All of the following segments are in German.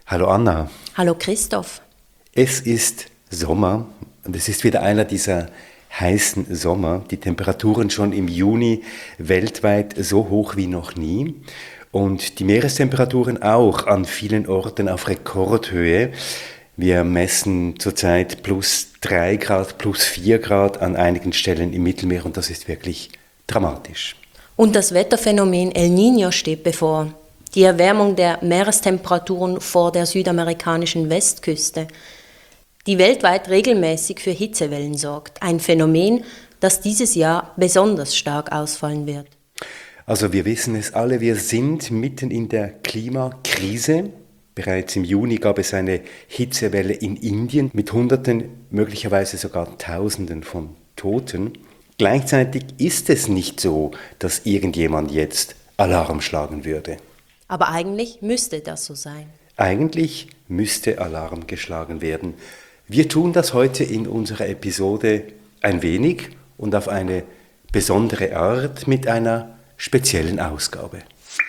Hallo Anna. Hallo Christoph. Es ist Sommer und es ist wieder einer dieser heißen Sommer. Die Temperaturen schon im Juni weltweit so hoch wie noch nie und die Meerestemperaturen auch an vielen Orten auf Rekordhöhe. Wir messen zurzeit plus 3 Grad, plus 4 Grad an einigen Stellen im Mittelmeer und das ist wirklich dramatisch. Und das Wetterphänomen El Niño steht bevor. Die Erwärmung der Meerestemperaturen vor der südamerikanischen Westküste, die weltweit regelmäßig für Hitzewellen sorgt. Ein Phänomen, das dieses Jahr besonders stark ausfallen wird. Also wir wissen es alle, wir sind mitten in der Klimakrise. Bereits im Juni gab es eine Hitzewelle in Indien mit Hunderten, möglicherweise sogar Tausenden von Toten. Gleichzeitig ist es nicht so, dass irgendjemand jetzt Alarm schlagen würde. Aber eigentlich müsste das so sein. Eigentlich müsste Alarm geschlagen werden. Wir tun das heute in unserer Episode ein wenig und auf eine besondere Art mit einer speziellen Ausgabe.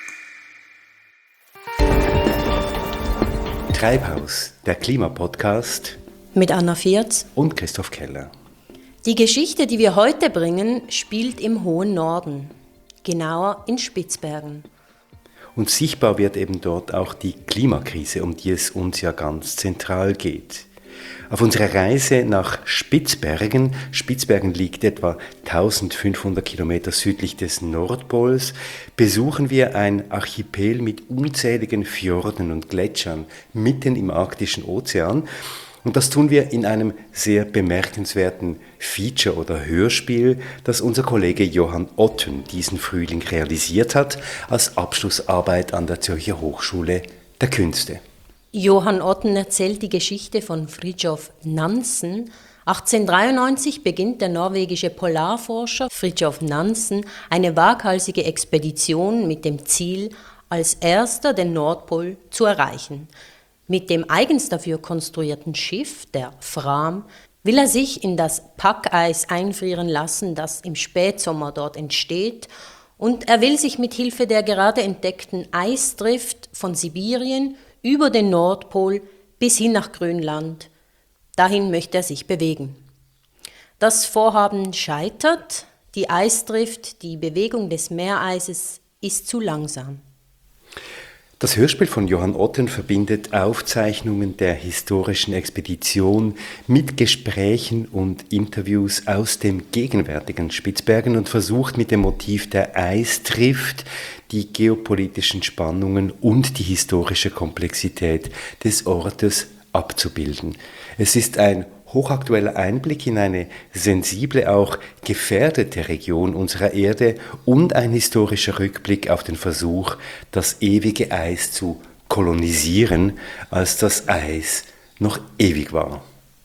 Treibhaus, der Klimapodcast mit Anna Vierz und Christoph Keller. Die Geschichte, die wir heute bringen, spielt im hohen Norden, genauer in Spitzbergen. Und sichtbar wird eben dort auch die Klimakrise, um die es uns ja ganz zentral geht. Auf unserer Reise nach Spitzbergen, Spitzbergen liegt etwa 1500 Kilometer südlich des Nordpols, besuchen wir ein Archipel mit unzähligen Fjorden und Gletschern mitten im arktischen Ozean. Und das tun wir in einem sehr bemerkenswerten Feature oder Hörspiel, das unser Kollege Johann Otten diesen Frühling realisiert hat, als Abschlussarbeit an der Zürcher Hochschule der Künste. Johann Otten erzählt die Geschichte von Fridtjof Nansen. 1893 beginnt der norwegische Polarforscher Fridtjof Nansen eine waghalsige Expedition mit dem Ziel, als erster den Nordpol zu erreichen. Mit dem eigens dafür konstruierten Schiff, der Fram, will er sich in das Packeis einfrieren lassen, das im Spätsommer dort entsteht, und er will sich mit Hilfe der gerade entdeckten Eisdrift von Sibirien über den Nordpol bis hin nach Grönland. Dahin möchte er sich bewegen. Das Vorhaben scheitert, die Eisdrift, die Bewegung des Meereises ist zu langsam. Das Hörspiel von Johann Otten verbindet Aufzeichnungen der historischen Expedition mit Gesprächen und Interviews aus dem gegenwärtigen Spitzbergen und versucht mit dem Motiv der Eisdrift die geopolitischen Spannungen und die historische Komplexität des Ortes abzubilden. Es ist ein hochaktueller Einblick in eine sensible, auch gefährdete Region unserer Erde und ein historischer Rückblick auf den Versuch, das ewige Eis zu kolonisieren, als das Eis noch ewig war.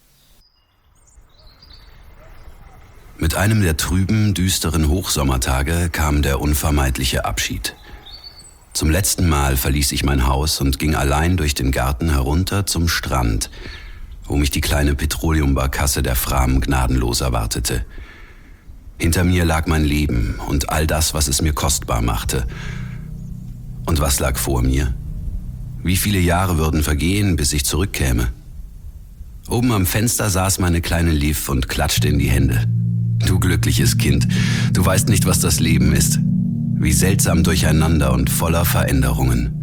Mit einem der trüben, düsteren Hochsommertage kam der unvermeidliche Abschied. Zum letzten Mal verließ ich mein Haus und ging allein durch den Garten herunter zum Strand, wo mich die kleine Petroleumbarkasse der Fram gnadenlos erwartete. Hinter mir lag mein Leben und all das, was es mir kostbar machte. Und was lag vor mir? Wie viele Jahre würden vergehen, bis ich zurückkäme? Oben am Fenster saß meine kleine Liv und klatschte in die Hände. Du glückliches Kind, du weißt nicht, was das Leben ist. Wie seltsam durcheinander und voller Veränderungen.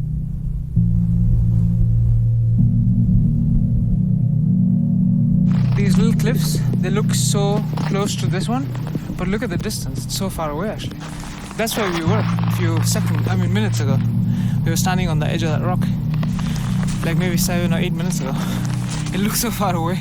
These little cliffs, they look so close to this one, but look at the distance, it's so far away actually. That's where we were a minutes ago. We were standing on the edge of that rock, like maybe 7 or 8 minutes ago. It looks so far away.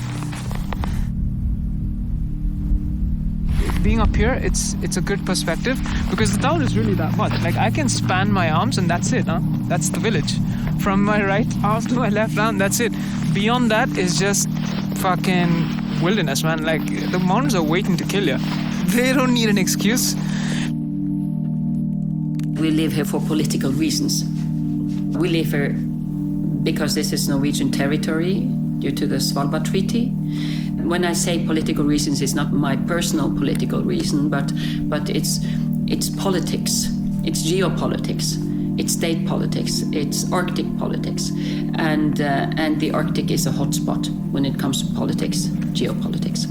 Being up here, it's a good perspective because the town is really that much. Like I can span my arms and that's it, huh? That's the village. From my right arm to my left arm, that's it. Beyond that is just fucking wilderness, man. Like the mountains are waiting to kill you. They don't need an excuse. We live here for political reasons. We live here because this is Norwegian territory due to the Svalbard Treaty. When I say political reasons, it's not my personal political reason, but it's politics. It's geopolitics. It's state politics, it's Arctic politics, and the Arctic is a hotspot when it comes to politics, geopolitics.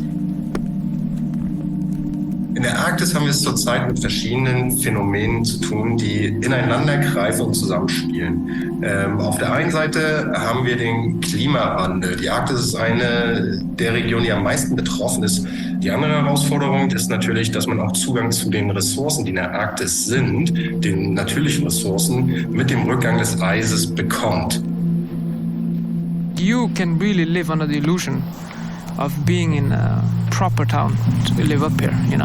In der Arktis haben wir es zurzeit mit verschiedenen Phänomenen zu tun, die ineinander greifen und zusammenspielen. Auf der einen Seite haben wir den Klimawandel. Die Arktis ist eine der Regionen, die am meisten betroffen ist. Die andere Herausforderung ist natürlich, dass man auch Zugang zu den Ressourcen, die in der Arktis sind, den natürlichen Ressourcen, mit dem Rückgang des Eises bekommt. You can really live under the illusion of being in a proper town to live up here, you know.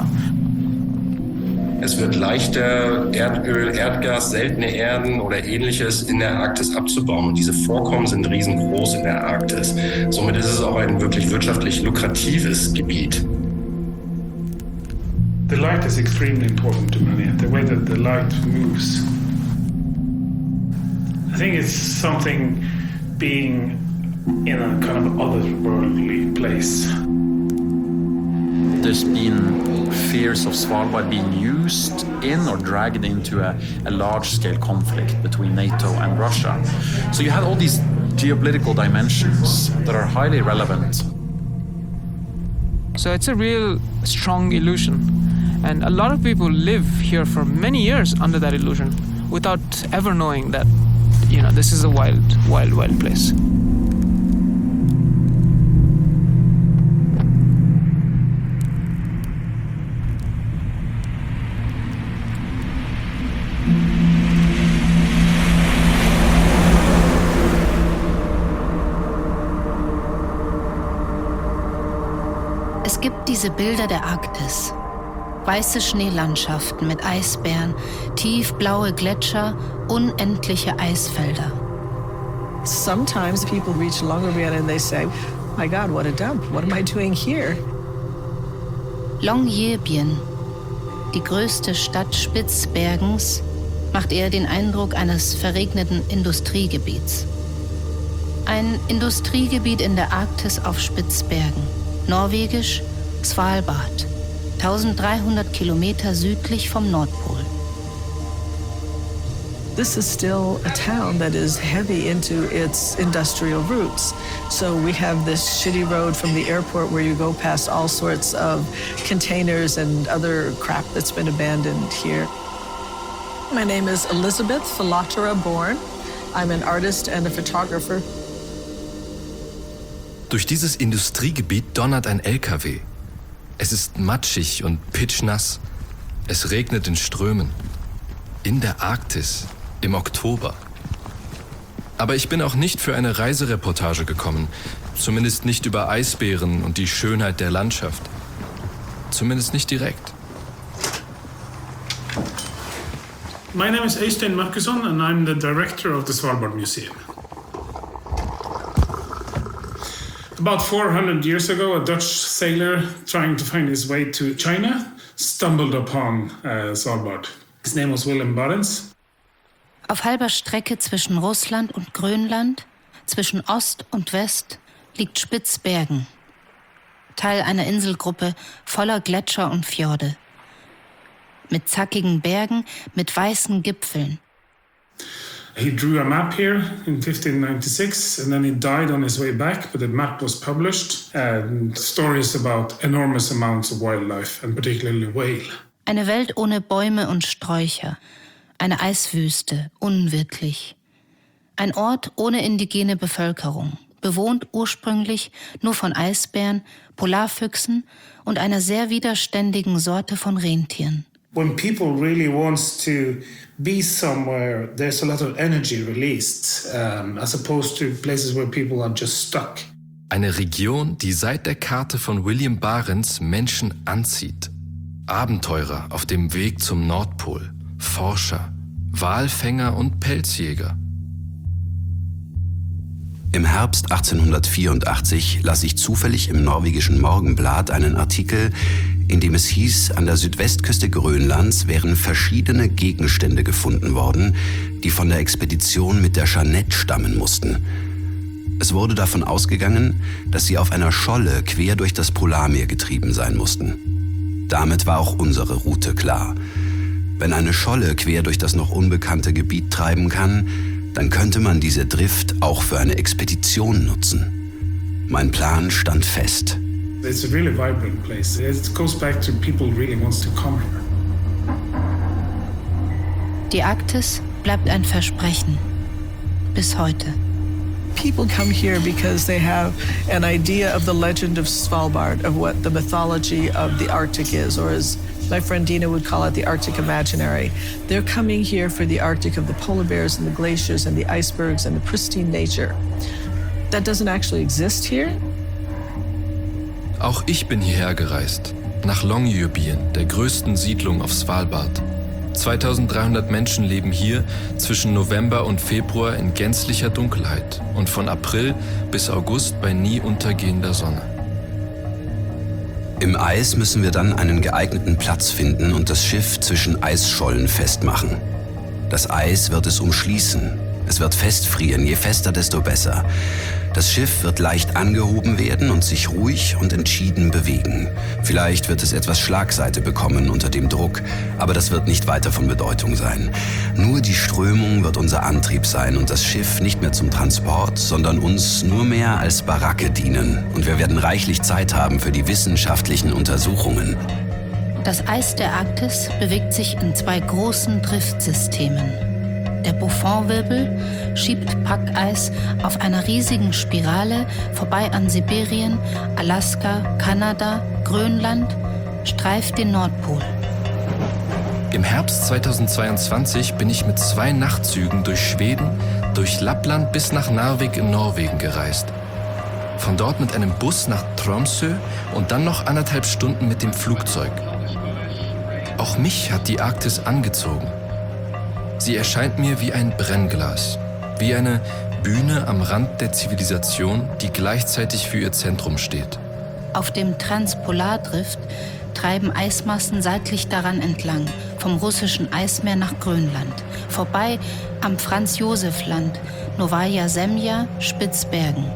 Es wird leichter, Erdöl, Erdgas, seltene Erden oder Ähnliches in der Arktis abzubauen. Und diese Vorkommen sind riesengroß in der Arktis. Somit ist es auch ein wirklich wirtschaftlich lukratives Gebiet. The light is extremely important to many, the way that the light moves. I think it's something being in a kind of otherworldly place. There's been fears of Svalbard being used in or dragged into a large-scale conflict between NATO and Russia. So you had all these geopolitical dimensions that are highly relevant. So it's a real strong illusion. And a lot of people live here for many years under that illusion without ever knowing that, you know, this is a wild, wild, wild place. Es gibt diese Bilder der Arktis. Weiße Schneelandschaften mit Eisbären, tiefblaue Gletscher, unendliche Eisfelder. Sometimes people reach Longyearbyen and they say, my God, what a dump. What am I doing here? Longyearbyen, die größte Stadt Spitzbergens, macht eher den Eindruck eines verregneten Industriegebiets. Ein Industriegebiet in der Arktis auf Spitzbergen, norwegisch Svalbard, 1300 Kilometer südlich vom Nordpol. This is still a town that is heavy into its industrial roots. So we have this shitty road from the airport where you go past all sorts of containers and other crap that's been abandoned here. My name is Elizabeth Philatera Bourne. I'm an artist and a photographer. Durch dieses Industriegebiet donnert ein LKW. Es ist matschig und pitschnass. Es regnet in Strömen. In der Arktis, im Oktober. Aber ich bin auch nicht für eine Reisereportage gekommen. Zumindest nicht über Eisbären und die Schönheit der Landschaft. Zumindest nicht direkt. My name is Eystein Markusson and I'm the director of the Svalbard Museum. About 400 years ago, a Dutch sailor trying to find his way to China stumbled upon Svalbard. His name was Willem Barents. Auf halber Strecke zwischen Russland und Grönland, zwischen Ost und West, liegt Spitzbergen. Teil einer Inselgruppe voller Gletscher und Fjorde. Mit zackigen Bergen, mit weißen Gipfeln. He drew a map here in 1596 and then he died on his way back, but the map was published and stories about enormous amounts of wildlife and particularly whale. Eine Welt ohne Bäume und Sträucher, eine Eiswüste, unwirtlich. Ein Ort ohne indigene Bevölkerung, bewohnt ursprünglich nur von Eisbären, Polarfüchsen und einer sehr widerständigen Sorte von Rentieren. When people really wants to be somewhere, there's a lot of energy released, as opposed to places where people are just stuck. Eine Region, die seit der Karte von William Barents Menschen anzieht. Abenteurer auf dem Weg zum Nordpol, Forscher, Walfänger und Pelzjäger. Im Herbst 1884 las ich zufällig im norwegischen Morgenblatt einen Artikel, in dem es hieß, an der Südwestküste Grönlands wären verschiedene Gegenstände gefunden worden, die von der Expedition mit der Jeannette stammen mussten. Es wurde davon ausgegangen, dass sie auf einer Scholle quer durch das Polarmeer getrieben sein mussten. Damit war auch unsere Route klar. Wenn eine Scholle quer durch das noch unbekannte Gebiet treiben kann, dann könnte man diese Drift auch für eine Expedition nutzen. Mein Plan stand fest. It's a really vibrant place. It goes back to people really wants to come here. Die Arktis bleibt ein Versprechen. Bis heute. People come here because they have an idea of the legend of Svalbard, of what the mythology of the Arctic is, or as my friend Dina would call it, the Arctic imaginary. They're coming here for the Arctic of the polar bears and the glaciers and the icebergs and the pristine nature. That doesn't actually exist here. Auch ich bin hierher gereist, nach Longyearbyen, der größten Siedlung auf Svalbard. 2300 Menschen leben hier zwischen November und Februar in gänzlicher Dunkelheit und von April bis August bei nie untergehender Sonne. Im Eis müssen wir dann einen geeigneten Platz finden und das Schiff zwischen Eisschollen festmachen. Das Eis wird es umschließen. Es wird festfrieren, je fester, desto besser. Das Schiff wird leicht angehoben werden und sich ruhig und entschieden bewegen. Vielleicht wird es etwas Schlagseite bekommen unter dem Druck, aber das wird nicht weiter von Bedeutung sein. Nur die Strömung wird unser Antrieb sein und das Schiff nicht mehr zum Transport, sondern uns nur mehr als Baracke dienen. Und wir werden reichlich Zeit haben für die wissenschaftlichen Untersuchungen. Das Eis der Arktis bewegt sich in zwei großen Driftsystemen. Der Buffon-Wirbel schiebt Packeis auf einer riesigen Spirale vorbei an Sibirien, Alaska, Kanada, Grönland, streift den Nordpol. Im Herbst 2022 bin ich mit 2 Nachtzügen durch Schweden, durch Lappland bis nach Narvik in Norwegen gereist. Von dort mit einem Bus nach Tromsø und dann noch 1,5 Stunden mit dem Flugzeug. Auch mich hat die Arktis angezogen. Sie erscheint mir wie ein Brennglas, wie eine Bühne am Rand der Zivilisation, die gleichzeitig für ihr Zentrum steht. Auf dem Transpolardrift treiben Eismassen seitlich daran entlang, vom russischen Eismeer nach Grönland, vorbei am Franz-Josef-Land, Novaja Zemlja, Spitzbergen.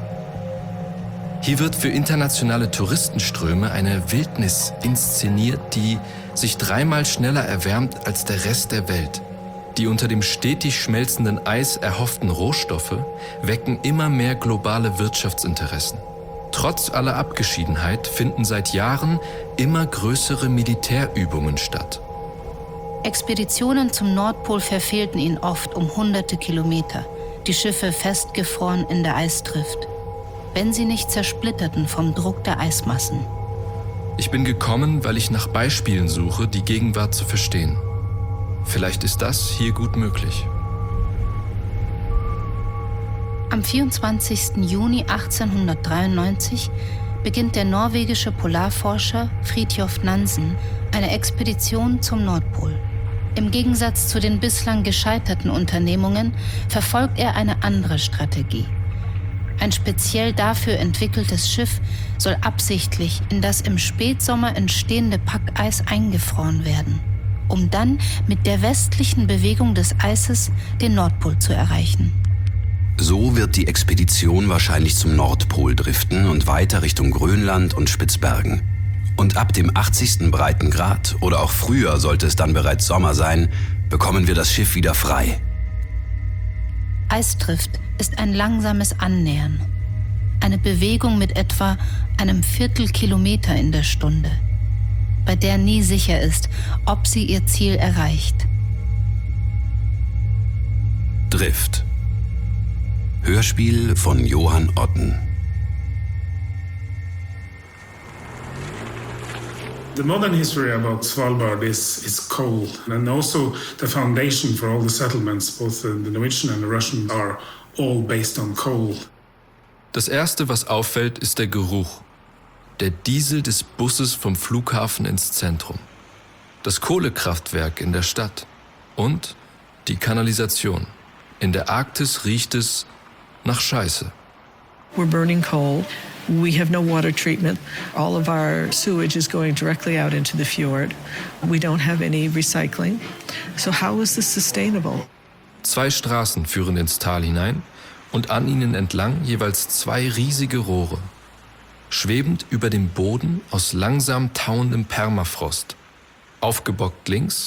Hier wird für internationale Touristenströme eine Wildnis inszeniert, die sich 3-mal schneller erwärmt als der Rest der Welt. Die unter dem stetig schmelzenden Eis erhofften Rohstoffe wecken immer mehr globale Wirtschaftsinteressen. Trotz aller Abgeschiedenheit finden seit Jahren immer größere Militärübungen statt. Expeditionen zum Nordpol verfehlten ihn oft um hunderte Kilometer, die Schiffe festgefroren in der Eisdrift, wenn sie nicht zersplitterten vom Druck der Eismassen. Ich bin gekommen, weil ich nach Beispielen suche, die Gegenwart zu verstehen. Vielleicht ist das hier gut möglich. Am 24. Juni 1893 beginnt der norwegische Polarforscher Fridtjof Nansen eine Expedition zum Nordpol. Im Gegensatz zu den bislang gescheiterten Unternehmungen verfolgt er eine andere Strategie. Ein speziell dafür entwickeltes Schiff soll absichtlich in das im Spätsommer entstehende Packeis eingefroren werden, um dann mit der westlichen Bewegung des Eises den Nordpol zu erreichen. So wird die Expedition wahrscheinlich zum Nordpol driften und weiter Richtung Grönland und Spitzbergen. Und ab dem 80. Breitengrad oder auch früher, sollte es dann bereits Sommer sein, bekommen wir das Schiff wieder frei. Eisdrift ist ein langsames Annähern. Eine Bewegung mit etwa einem Viertelkilometer in der Stunde, bei der nie sicher ist, ob sie ihr Ziel erreicht. Drift. Hörspiel von Johann Otten. The modern history about Svalbard is coal, and also the foundation for all the settlements, both the Norwegian and the Russian, are all based on coal. Das Erste, was auffällt, ist der Geruch. Der Diesel des Busses vom Flughafen ins Zentrum. Das Kohlekraftwerk in der Stadt. Und die Kanalisation. In der Arktis riecht es nach Scheiße. We're burning coal. We have no water treatment. All of our sewage is going directly out into the fjord. We don't have any recycling. So how is this sustainable? 2 Straßen führen ins Tal hinein und an ihnen entlang jeweils 2 riesige Rohre. Schwebend über dem Boden aus langsam tauendem Permafrost. Aufgebockt links,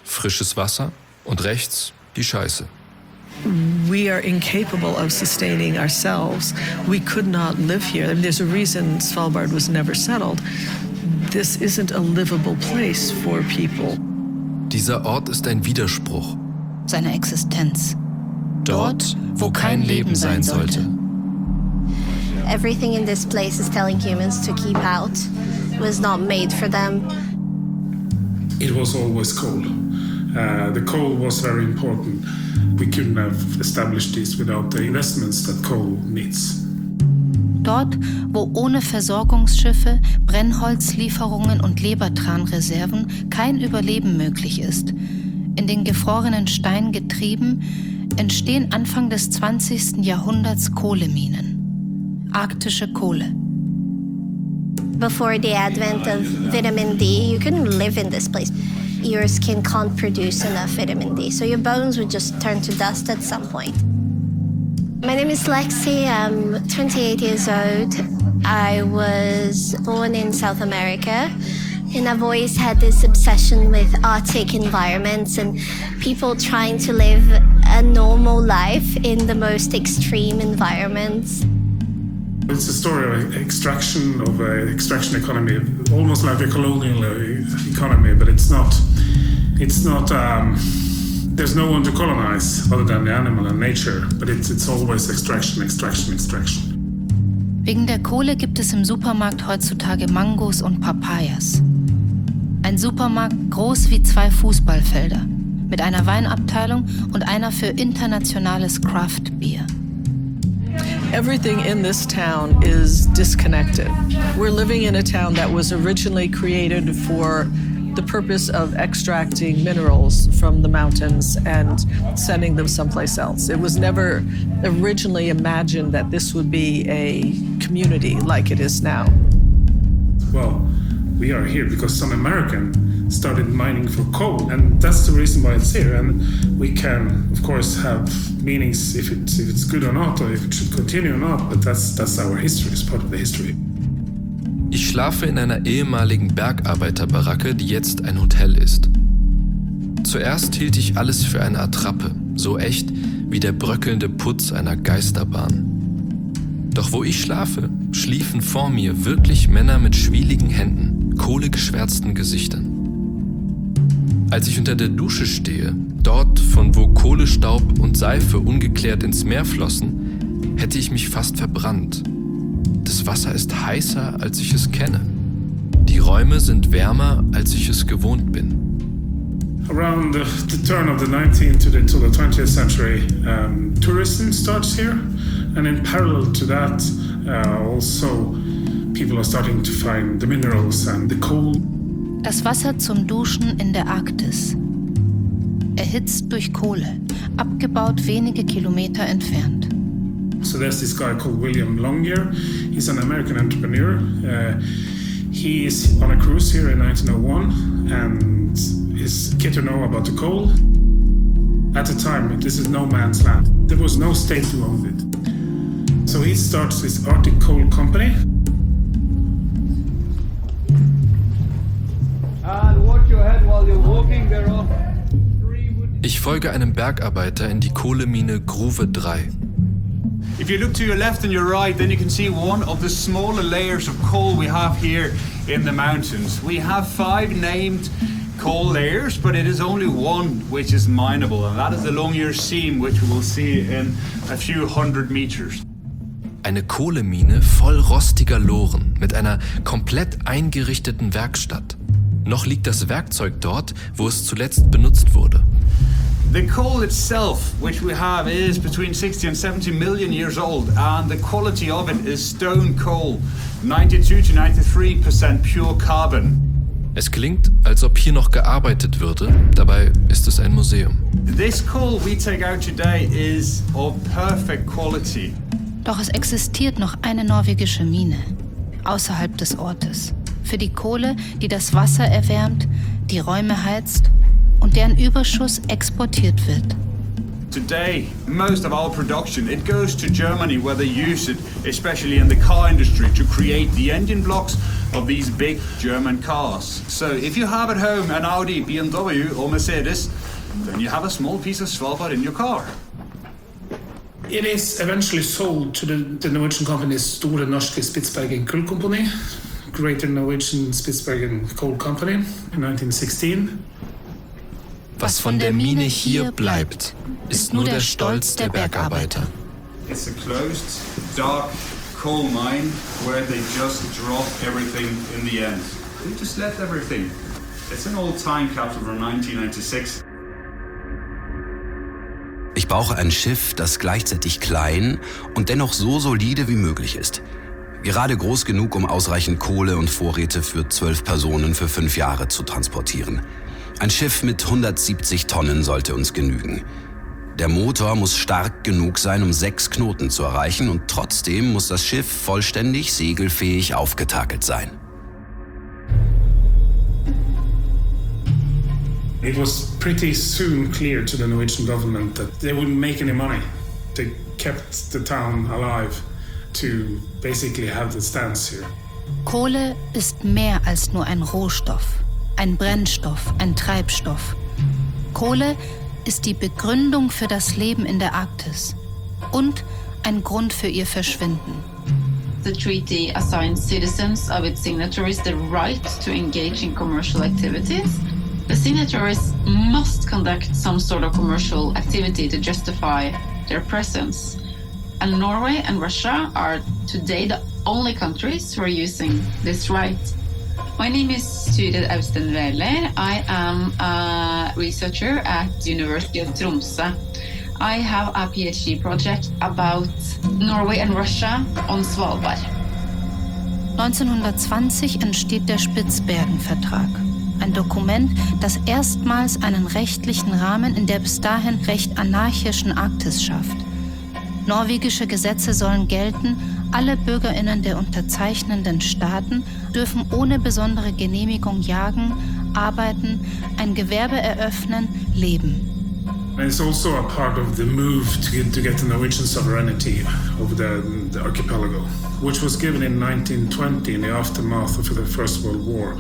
frisches Wasser und rechts die Scheiße. We are incapable of sustaining ourselves. We could not live here. I mean, there's a reason Svalbard was never settled. This isn't a livable place for people. Dieser Ort ist ein Widerspruch. Seine Existenz. Dort, wo kein Leben sein sollte. Everything in this place is telling humans to keep out. It was not made for them. It was always coal. The coal was very important. We couldn't have established this without the investments that coal needs. Dort, wo ohne Versorgungsschiffe, Brennholzlieferungen und Lebertranreserven kein Überleben möglich ist, in den gefrorenen Stein getrieben, entstehen Anfang des 20. Jahrhunderts Kohleminen. Arktische Kohle. Before the advent of vitamin D, you couldn't live in this place. Your skin can't produce enough vitamin D, so your bones would just turn to dust at some point. My name is Lexi. I'm 28 years old. I was born in South America, and I've always had this obsession with Arctic environments and people trying to live a normal life in the most extreme environments. It's a story of extraction economy, almost like a colonial economy, but it's not. There's no one to colonize other than the animal and nature, but it's always extraction. Wegen der Kohle gibt es im Supermarkt heutzutage Mangos und Papayas. Ein Supermarkt groß wie 2 Fußballfelder, mit einer Weinabteilung und einer für internationales Craft-Bier. Everything in this town is disconnected. We're living in a town that was originally created for the purpose of extracting minerals from the mountains and sending them someplace else. It was never originally imagined that this would be a community like it is now. Well, we are here because some American started mining for coal, and that's the reason why it's here. And we can, of course, have meanings if it's good or not, or if it should continue or not. But that's our history. It's part of the history. Ich schlafe in einer ehemaligen Bergarbeiterbaracke, die jetzt ein Hotel ist. Zuerst hielt ich alles für eine Attrappe, so echt wie der bröckelnde Putz einer Geisterbahn. Doch wo ich schlafe, schliefen vor mir wirklich Männer mit schwieligen Händen, kohlegeschwärzten Gesichtern. Als ich unter der Dusche stehe, dort, von wo Kohlestaub und Seife ungeklärt ins Meer flossen, hätte ich mich fast verbrannt. Das Wasser ist heißer, als ich es kenne. Die Räume sind wärmer, als ich es gewohnt bin. Around the turn of the 19th to the 20th century, tourism starts here, and in parallel to that, also people are starting to find the minerals and the coal. Das Wasser zum Duschen in der Arktis. Erhitzt durch Kohle, abgebaut wenige Kilometer entfernt. So there's this guy called William Longyear. He's an American entrepreneur. He is on a cruise here in 1901 and is get to know about the coal. At the time, this is no man's land. There was no state who owned it. So he starts this Arctic Coal Company. And watch your head while you're walking. There are Ich folge einem Bergarbeiter in die Kohlemine Gruve 3. If you look to your left and your right, then you can see one of the smaller layers of coal we have here in the mountains. We have 5 named coal layers, but it is only one which is mineable, and that is the Longyear seam, which we will see in a few hundred meters. Eine Kohlemine voll rostiger Loren mit einer komplett eingerichteten Werkstatt. Noch liegt das Werkzeug dort, wo es zuletzt benutzt wurde. The coal itself, which we have, is between 60 and 70 million years old, and the quality of it is stone coal, 92 to 93% pure carbon. Es klingt, als ob hier noch gearbeitet würde, dabei ist es ein Museum. This coal we take out today is of perfect quality. Doch es existiert noch eine norwegische Mine, außerhalb des Ortes, für die Kohle, die das Wasser erwärmt, die Räume heizt und deren Überschuss exportiert wird. Today, most of our production, it goes to Germany where they use it, especially in the car industry, to create the engine blocks of these big German cars. So if you have at home an Audi, BMW or Mercedes, then you have a small piece of Svalbard in your car. It is eventually sold to the Norwegian company Store Norske Spitsbergen Kullkompani, Greater Norwegian Spitsbergen Coal Company in 1916. Was von der Mine hier bleibt, ist nur der Stolz der Bergarbeiter. It's a closed, dark coal mine where they just drop everything in the end. They just let everything. It's an old time capsule from 1996. Ich brauche ein Schiff, das gleichzeitig klein und dennoch so solide wie möglich ist. Gerade groß genug, um ausreichend Kohle und Vorräte für 12 Personen für 5 Jahre zu transportieren. Ein Schiff mit 170 Tonnen sollte uns genügen. Der Motor muss stark genug sein, um 6 Knoten zu erreichen, und trotzdem muss das Schiff vollständig segelfähig aufgetakelt sein. It was pretty soon clear to the Norwegian government that they wouldn't make any money. They kept the town alive to basically have the stance here. Kohle ist mehr als nur ein Rohstoff, ein Brennstoff, ein Treibstoff. Kohle ist die Begründung für das Leben in der Arktis und ein Grund für ihr Verschwinden. The treaty assigns citizens of its signatories the right to engage in commercial activities. The signatories must conduct some sort of commercial activity to justify their presence. And Norway and Russia are today the only countries who are using this right. My name is Sture Austen Wæler. I am a researcher at the University of Tromsø. I have a PhD project about Norway and Russia on Svalbard. 1920 entsteht der Spitzbergen-Vertrag. Ein Dokument, das erstmals einen rechtlichen Rahmen in der bis dahin recht anarchischen Arktis schafft. Norwegische Gesetze sollen gelten, alle BürgerInnen der unterzeichnenden Staaten dürfen ohne besondere Genehmigung jagen, arbeiten, ein Gewerbe eröffnen, leben. It's also a part of the move to get the Norwegian sovereignty over the archipelago, which was given in 1920 in the aftermath of the First World War.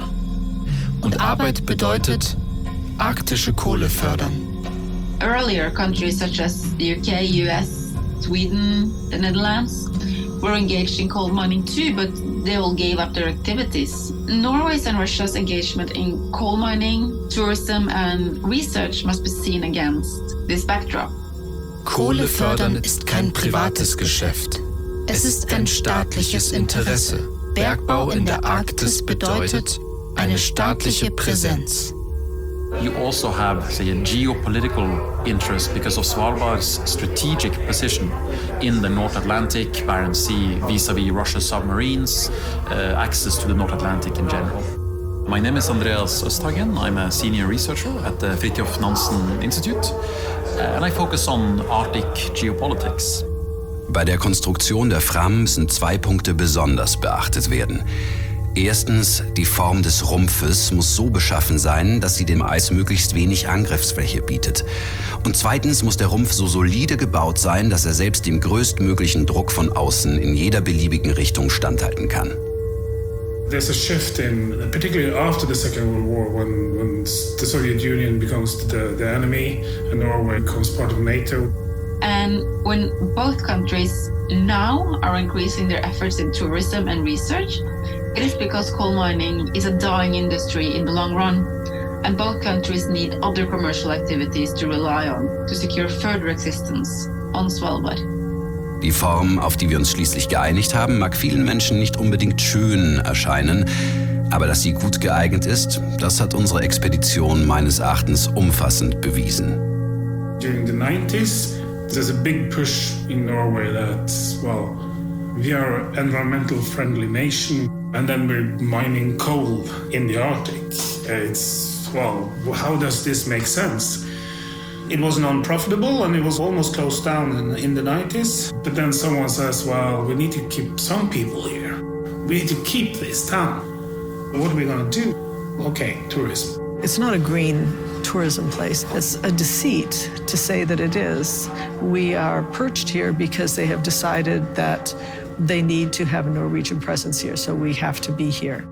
Und Arbeit bedeutet arktische Kohle fördern. Earlier, countries such as the UK, US, Sweden, the Netherlands were engaged in coal mining too, but they all gave up their activities. Norway's and Russia's engagement in coal mining, tourism and research must be seen against this backdrop. Kohle fördern ist kein privates Geschäft. Es ist ein staatliches Interesse. Bergbau in der Arktis bedeutet eine staatliche Präsenz. You also have, say, a geopolitical interest because of Svalbard's strategic position in the North Atlantic, Barents Sea, vis-à-vis Russia's submarines, access to the North Atlantic in general. My name is Andreas Østhagen. I'm a senior researcher at the Fridtjof Nansen Institute, and I focus on Arctic geopolitics. Bei der Konstruktion der Fram müssen 2 Punkte besonders beachtet werden. Erstens, die Form des Rumpfes muss so beschaffen sein, dass sie dem Eis möglichst wenig Angriffsfläche bietet. Und zweitens muss der Rumpf so solide gebaut sein, dass er selbst dem größtmöglichen Druck von außen in jeder beliebigen Richtung standhalten kann. There's a shift particularly after the Second World War, when the Soviet Union becomes the enemy and Norway becomes part of NATO. And when both countries now are increasing their efforts in tourism and research, it is because coal mining is a dying industry in the long run, and both countries need other commercial activities to rely on to secure further existence on Svalbard. Die Form, auf die wir uns schließlich geeinigt haben, mag vielen Menschen nicht unbedingt schön erscheinen, aber dass sie gut geeignet ist, das hat unsere Expedition meines Erachtens umfassend bewiesen. During the 90s, there's a big push in Norway that, well, we are an environmental friendly nation, and then we're mining coal in the Arctic. How does this make sense? It was non-profitable and it was almost closed down in the 90s. But then someone says, well, we need to keep some people here. We need to keep this town. What are we going to do? Okay, tourism. It's not a green tourism place. It's a deceit to say that it is. We are perched here because they have decided that they need to have a Norwegian presence here, so we have to be here.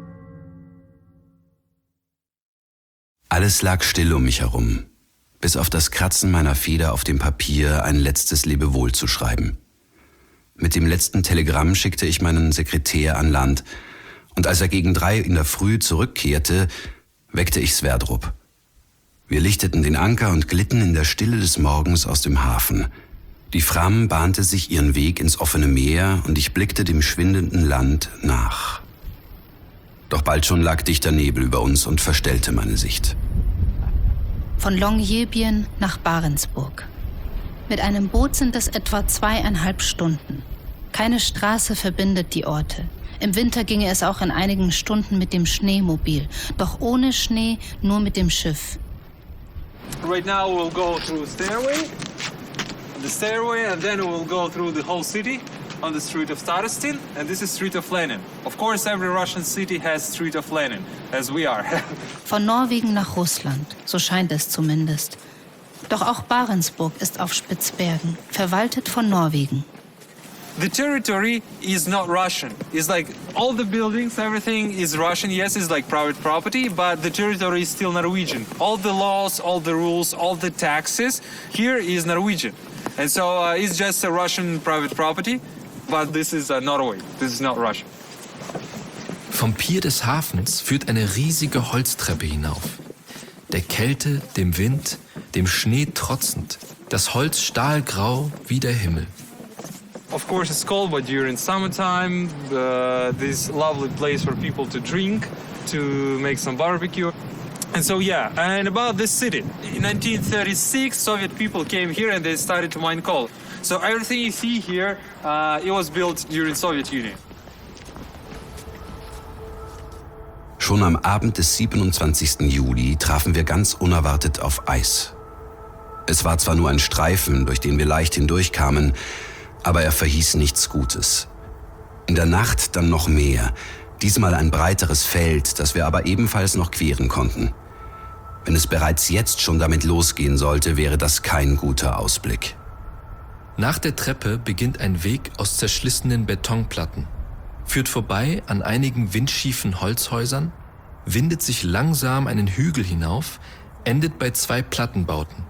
Alles lag still um mich herum, bis auf das Kratzen meiner Feder auf dem Papier ein letztes Lebewohl zu schreiben. Mit dem letzten Telegramm schickte ich meinen Sekretär an Land, und als er gegen 3 in der Früh zurückkehrte, weckte ich Sverdrup. Wir lichteten den Anker und glitten in der Stille des Morgens aus dem Hafen. Die Fram bahnte sich ihren Weg ins offene Meer und ich blickte dem schwindenden Land nach. Doch bald schon lag dichter Nebel über uns und verstellte meine Sicht. Von Longyearbyen nach Barentsburg. Mit einem Boot sind es etwa 2,5 Stunden. Keine Straße verbindet die Orte. Im Winter ginge es auch in einigen Stunden mit dem Schneemobil, doch ohne Schnee nur mit dem Schiff. Right now we'll go through the stairway, and then we'll go through the whole city on the street of Starostin, and this is street of Lenin. Of course, every Russian city has street of Lenin, as we are. Von Norwegen nach Russland, so scheint es zumindest. Doch auch Barentsburg ist auf Spitzbergen, verwaltet von Norwegen. The territory is not Russian. It's like all the buildings, everything is Russian. Yes, it's like private property, but the territory is still Norwegian. All the laws, all the rules, all the taxes here is Norwegian. And so it's just a Russian private property, but this is Norway. This is not Russia. Vom Pier des Hafens führt eine riesige Holztreppe hinauf. Der Kälte, dem Wind, dem Schnee trotzend. Das Holz stahlgrau wie der Himmel. Of course, it's cold, but during summertime, this lovely place for people to drink, to make some barbecue. And so, yeah, and about this city. In 1936, Soviet people came here and they started to mine coal. So everything you see here, it was built during Soviet Union. Schon am Abend des 27. Juli trafen wir ganz unerwartet auf Eis. Es war zwar nur ein Streifen, durch den wir leicht hindurchkamen, aber er verhieß nichts Gutes. In der Nacht dann noch mehr, diesmal ein breiteres Feld, das wir aber ebenfalls noch queren konnten. Wenn es bereits jetzt schon damit losgehen sollte, wäre das kein guter Ausblick. Nach der Treppe beginnt ein Weg aus zerschlissenen Betonplatten, führt vorbei an einigen windschiefen Holzhäusern, windet sich langsam einen Hügel hinauf, endet bei 2 Plattenbauten.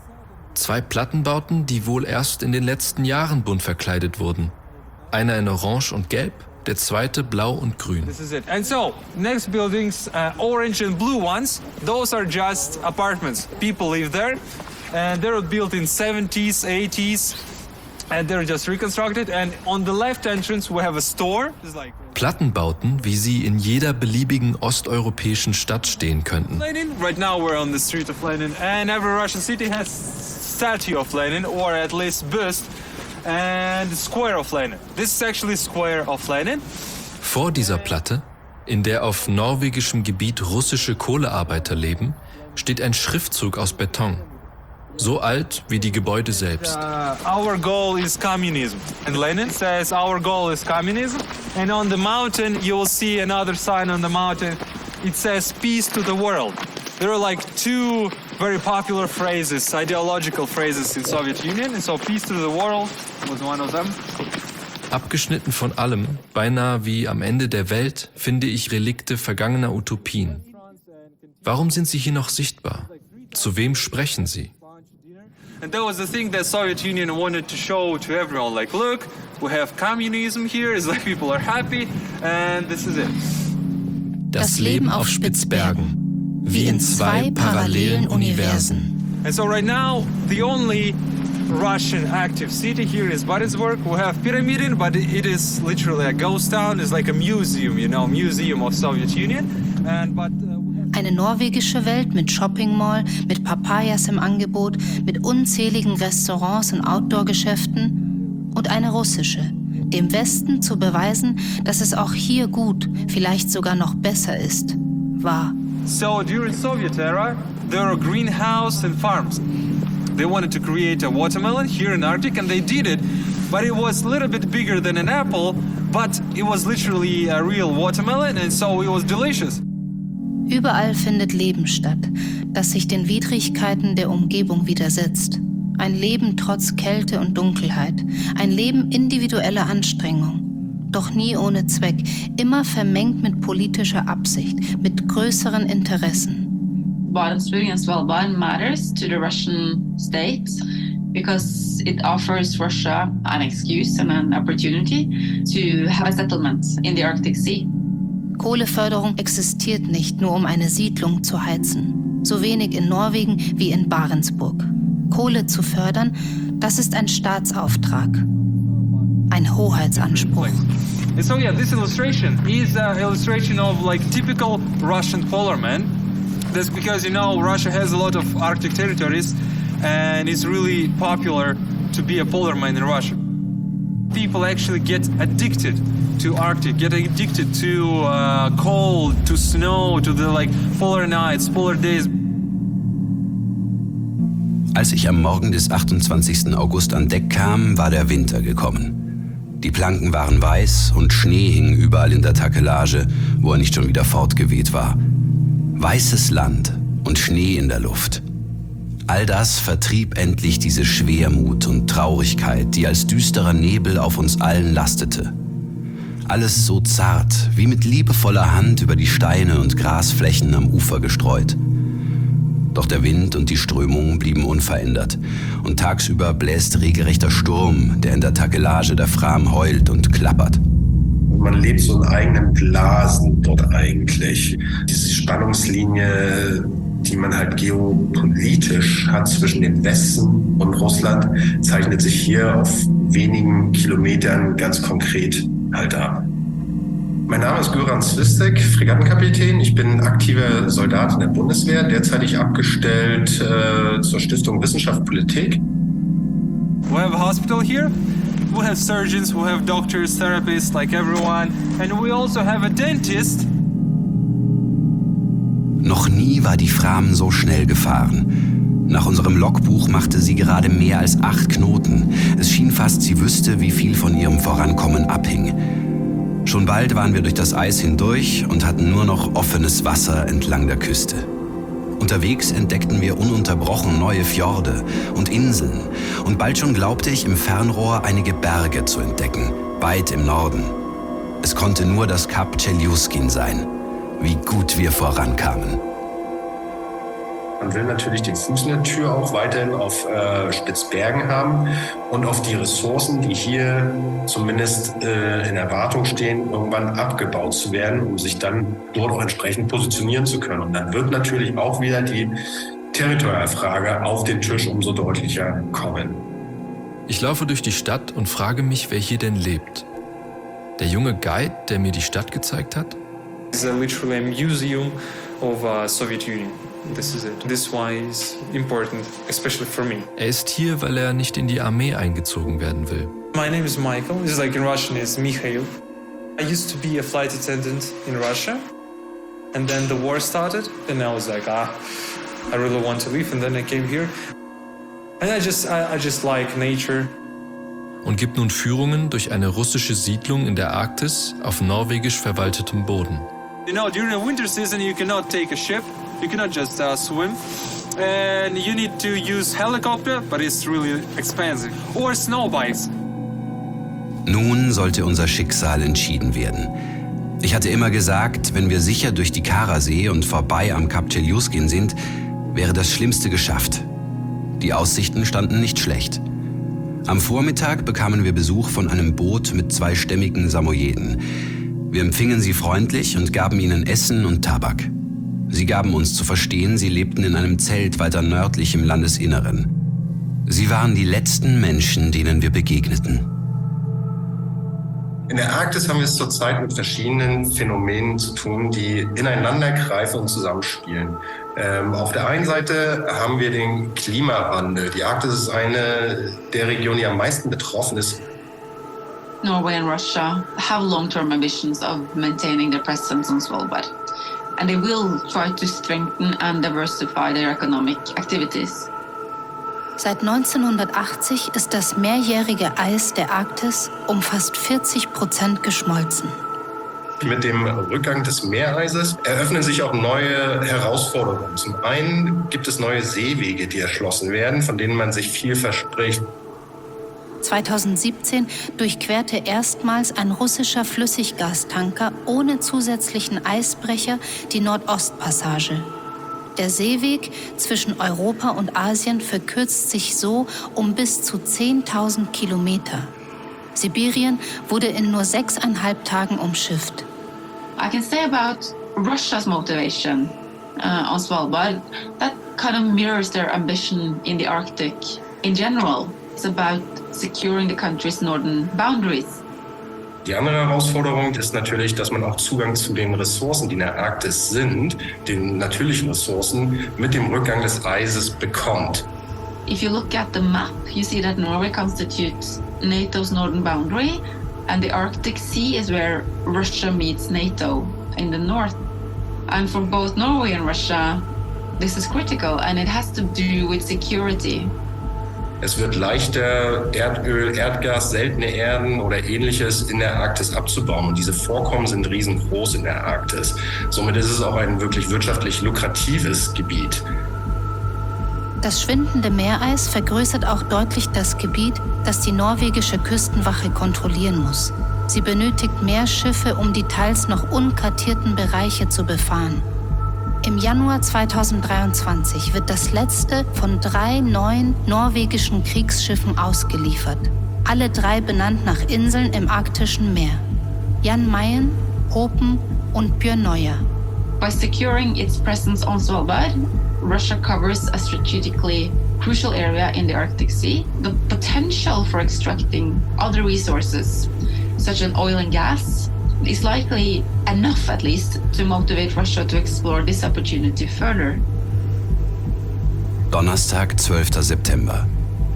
2 Plattenbauten, die wohl erst in den letzten Jahren bunt verkleidet wurden. Einer in Orange und Gelb, der zweite blau und grün. This is it. And so, next buildings, orange and blue ones, those are just apartments. People live there, and they were built in 70s, 80s, and they're just reconstructed. And on the left entrance, we have a store. Plattenbauten, wie sie in jeder beliebigen osteuropäischen Stadt stehen könnten. Lenin. Right now we're on the street of Lenin, and every Russian city has statue of Lenin, or at least bust, and the square of Lenin. This is actually square of Lenin. Vor dieser Platte, in der auf norwegischem Gebiet russische Kohlearbeiter leben, steht ein Schriftzug aus Beton. So alt wie die Gebäude selbst. Our goal is communism. And Lenin says our goal is communism. And on the mountain you will see another sign on the mountain. It says peace to the world. There are like 2 very popular phrases, ideological phrases in Soviet Union. And so peace to the world was one of them. Abgeschnitten von allem, beinahe wie am Ende der Welt, finde ich Relikte vergangener Utopien. Warum sind sie hier noch sichtbar? Zu wem sprechen sie? And that was the thing that Soviet Union wanted to show to everyone. Like, look, we have communism here. It's like people are happy, and this is it. Das Leben auf Spitzbergen, wie in 2 parallelen Universen. And so right now, the only Russian active city here is Barentsburg. We have Pyramiden, but it is literally a ghost town. It's like a museum, you know, museum of Soviet Union. Eine norwegische Welt mit Shopping Mall, mit Papayas im Angebot, mit unzähligen Restaurants und Outdoor-Geschäften und eine russische, dem Westen zu beweisen, dass es auch hier gut, vielleicht sogar noch besser ist, war. So during Soviet era, there were greenhouse and farms. They wanted to create a watermelon here in Arctic, and they did it, but it was a little bit bigger than an apple, but it was literally a real watermelon, and so it was delicious. Überall findet Leben statt, das sich den Widrigkeiten der Umgebung widersetzt. Ein Leben trotz Kälte und Dunkelheit, ein Leben individueller Anstrengung, doch nie ohne Zweck, immer vermengt mit politischer Absicht, mit größeren Interessen. Barentsburg and Svalbard matters to the Russian state because it offers Russia an excuse and an opportunity to have a settlement in the Arctic Sea. Kohleförderung existiert nicht nur, um eine Siedlung zu heizen. So wenig in Norwegen wie in Barentsburg. Kohle zu fördern, das ist ein Staatsauftrag. Ein Hoheitsanspruch. So yeah, this illustration is an illustration of like typical Russian polarman. That's because, you know, Russia has a lot of Arctic territories and it's really popular to be a polarman in Russia. People actually get addicted to Arctic, get addicted to cold, to snow, to the like polar nights, polar days. Als ich am Morgen des 28. August an Deck kam, war der Winter gekommen. Die Planken waren weiß und Schnee hing überall in der Takelage, wo er nicht schon wieder fortgeweht war. Weißes Land und Schnee in der Luft. All das vertrieb endlich diese Schwermut und Traurigkeit, die als düsterer Nebel auf uns allen lastete. Alles so zart, wie mit liebevoller Hand über die Steine und Grasflächen am Ufer gestreut. Doch der Wind und die Strömung blieben unverändert. Und tagsüber bläst regelrechter Sturm, der in der Takelage der Fram heult und klappert. Man lebt so in eigenen Blasen dort eigentlich. Diese Spannungslinie, die man halt geopolitisch hat zwischen dem Westen und Russland, zeichnet sich hier auf wenigen Kilometern ganz konkret halt ab. Mein Name ist Göran Zwistek, Fregattenkapitän. Ich bin aktiver Soldat in der Bundeswehr, derzeitig abgestellt zur Stiftung Wissenschaft Politik. We have a hospital here. We have surgeons, we have doctors, therapists, like everyone. And we also have a dentist. Noch nie war die Fram so schnell gefahren. Nach unserem Logbuch machte sie gerade mehr als 8 Knoten. Es schien fast, sie wüsste, wie viel von ihrem Vorankommen abhing. Schon bald waren wir durch das Eis hindurch und hatten nur noch offenes Wasser entlang der Küste. Unterwegs entdeckten wir ununterbrochen neue Fjorde und Inseln. Und bald schon glaubte ich, im Fernrohr einige Berge zu entdecken, weit im Norden. Es konnte nur das Kap Chelyuskin sein. Wie gut wir vorankamen. Man will natürlich den Fuß in der Tür auch weiterhin auf Spitzbergen haben und auf die Ressourcen, die hier zumindest in Erwartung stehen, irgendwann abgebaut zu werden, um sich dann dort auch entsprechend positionieren zu können. Und dann wird natürlich auch wieder die Territorialfrage auf den Tisch umso deutlicher kommen. Ich laufe durch die Stadt und frage mich, wer hier denn lebt. Der junge Guide, der mir die Stadt gezeigt hat? It's literally a museum of Soviet Union. This is it. This why is important, especially for me. Er ist hier, weil er nicht in die Armee eingezogen werden will. My name is Michael. This is like in Russian is Mikhail. I used to be a flight attendant in Russia, and then the war started, and I was like, I really want to leave, and then I came here, and I just like nature. Und gibt nun Führungen durch eine russische Siedlung in der Arktis auf norwegisch verwaltetem Boden. You know, during the winter season, you cannot take a ship. You cannot just swim. And you need to use helicopter, but it's really expensive. Or snow bikes. Nun sollte unser Schicksal entschieden werden. Ich hatte immer gesagt, wenn wir sicher durch die Karasee und vorbei am Kap Chelyuskin sind, wäre das Schlimmste geschafft. Die Aussichten standen nicht schlecht. Am Vormittag bekamen wir Besuch von einem Boot mit 2 stämmigen Samojeden. Wir empfingen sie freundlich und gaben ihnen Essen und Tabak. Sie gaben uns zu verstehen, sie lebten in einem Zelt weiter nördlich im Landesinneren. Sie waren die letzten Menschen, denen wir begegneten. In der Arktis haben wir es zurzeit mit verschiedenen Phänomenen zu tun, die ineinander greifen und zusammenspielen. Auf der einen Seite haben wir den Klimawandel. Die Arktis ist eine der Regionen, die am meisten betroffen ist. Norway and Russia have long-term ambitions of maintaining their presence on Svalbard. And they will try to strengthen and diversify their economic activities. Seit 1980 ist das mehrjährige Eis der Arktis um fast 40% geschmolzen. Mit dem Rückgang des Meereises eröffnen sich auch neue Herausforderungen. Zum einen gibt es neue Seewege, die erschlossen werden, von denen man sich viel verspricht. 2017 durchquerte erstmals ein russischer Flüssiggastanker ohne zusätzlichen Eisbrecher die Nordostpassage. Der Seeweg zwischen Europa und Asien verkürzt sich so um bis zu 10.000 Kilometer. Sibirien wurde in nur 6,5 Tagen umschifft. I can say about Russia's motivation on Svalbard, that kind of mirrors their ambition in the Arctic in general. It's about securing the country's northern boundaries. Die andere Herausforderung ist natürlich, dass man auch Zugang zu den Ressourcen, die in der Arktis sind, den natürlichen Ressourcen, mit dem Rückgang des Eises bekommt. If you look at the map, you see that Norway constitutes NATO's northern boundary, and the Arctic Sea is where Russia meets NATO in the north. And for both Norway and Russia, this is critical, and it has to do with security. Es wird leichter, Erdöl, Erdgas, seltene Erden oder Ähnliches in der Arktis abzubauen. Und diese Vorkommen sind riesengroß in der Arktis. Somit ist es auch ein wirklich wirtschaftlich lukratives Gebiet. Das schwindende Meereis vergrößert auch deutlich das Gebiet, das die norwegische Küstenwache kontrollieren muss. Sie benötigt mehr Schiffe, um die teils noch unkartierten Bereiche zu befahren. Im Januar 2023 wird das letzte von 3 neuen norwegischen Kriegsschiffen ausgeliefert. Alle 3 benannt nach Inseln im arktischen Meer. Jan Mayen, Hopen und Bjørnøya. By securing its presence on Svalbard, Russia covers a strategically crucial area in the Arctic Sea. The potential for extracting other resources, such as oil and gas, is likely enough, at least, to motivate Russia to explore this opportunity further. Donnerstag, 12. September.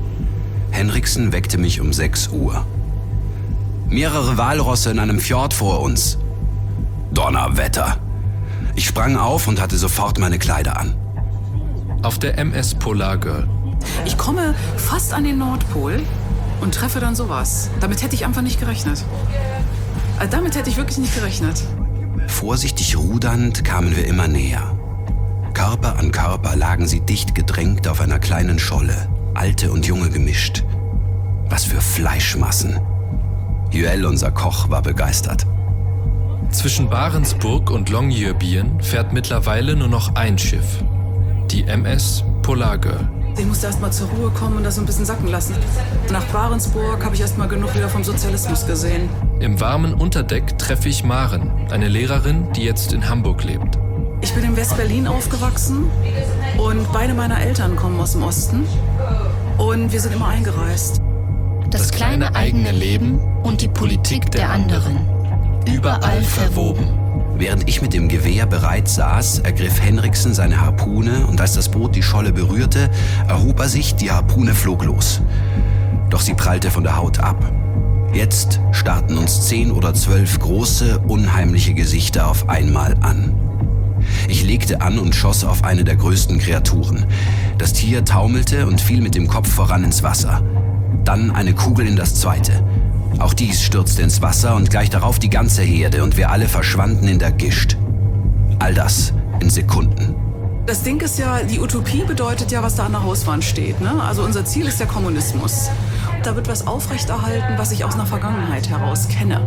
Henriksen weckte mich um 6 Uhr. Mehrere Walrosse in einem Fjord vor uns. Donnerwetter. Ich sprang auf und hatte sofort meine Kleider an. Auf der MS Polar Girl. Ich komme fast an den Nordpol und treffe dann sowas. Damit hätte ich einfach nicht gerechnet. Damit hätte ich wirklich nicht gerechnet. Vorsichtig rudernd kamen wir immer näher. Körper an Körper lagen sie dicht gedrängt auf einer kleinen Scholle, alte und junge gemischt. Was für Fleischmassen. Joel, unser Koch, war begeistert. Zwischen Barentsburg und Longyearbyen fährt mittlerweile nur noch ein Schiff. Die MS Polar Girl. Ich musste erst mal zur Ruhe kommen und das so ein bisschen sacken lassen. Nach Barentsburg habe ich erst mal genug wieder vom Sozialismus gesehen. Im warmen Unterdeck treffe ich Maren, eine Lehrerin, die jetzt in Hamburg lebt. Ich bin in West-Berlin aufgewachsen und beide meiner Eltern kommen aus dem Osten. Und wir sind immer eingereist. Das kleine eigene Leben und die Politik der anderen. Überall verwoben. Während ich mit dem Gewehr bereit saß, ergriff Henriksen seine Harpune und als das Boot die Scholle berührte, erhob er sich, die Harpune flog los. Doch sie prallte von der Haut ab. Jetzt starrten uns 10 oder 12 große, unheimliche Gesichter auf einmal an. Ich legte an und schoss auf eine der größten Kreaturen. Das Tier taumelte und fiel mit dem Kopf voran ins Wasser. Dann eine Kugel in das zweite. Auch dies stürzte ins Wasser und gleich darauf die ganze Herde und wir alle verschwanden in der Gischt. All das in Sekunden. Das Ding ist ja, die Utopie bedeutet ja, was da an der Hauswand steht, ne? Also unser Ziel ist der Kommunismus. Da wird was aufrechterhalten, was ich aus einer Vergangenheit heraus kenne.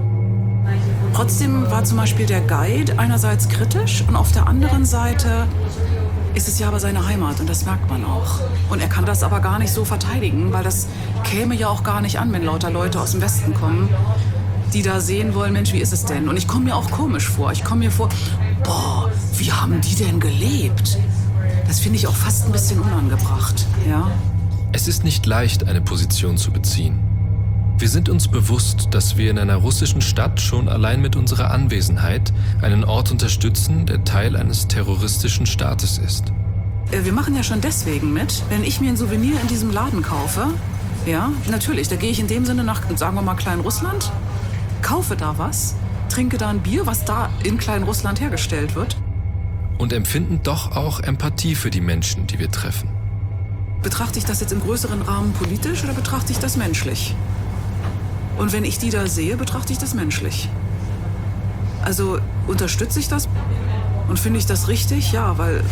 Trotzdem war zum Beispiel der Guide einerseits kritisch und auf der anderen Seite ist es ja aber seine Heimat und das merkt man auch. Und er kann das aber gar nicht so verteidigen, weil das käme ja auch gar nicht an, wenn lauter Leute aus dem Westen kommen, die da sehen wollen, Mensch, wie ist es denn? Und ich komme mir auch komisch vor. Ich komme mir vor, boah, wie haben die denn gelebt? Das finde ich auch fast ein bisschen unangebracht, ja. Es ist nicht leicht, eine Position zu beziehen. Wir sind uns bewusst, dass wir in einer russischen Stadt schon allein mit unserer Anwesenheit einen Ort unterstützen, der Teil eines terroristischen Staates ist. Wir machen ja schon deswegen mit, wenn ich mir ein Souvenir in diesem Laden kaufe, ja, natürlich, da gehe ich in dem Sinne nach, sagen wir mal, Kleinrussland, kaufe da was, trinke da ein Bier, was da in Kleinrussland hergestellt wird. Und empfinden doch auch Empathie für die Menschen, die wir treffen. Betrachte ich das jetzt im größeren Rahmen politisch oder betrachte ich das menschlich? Und wenn ich die da sehe, betrachte ich das menschlich. Also unterstütze ich das und finde ich das richtig? Ja, weil...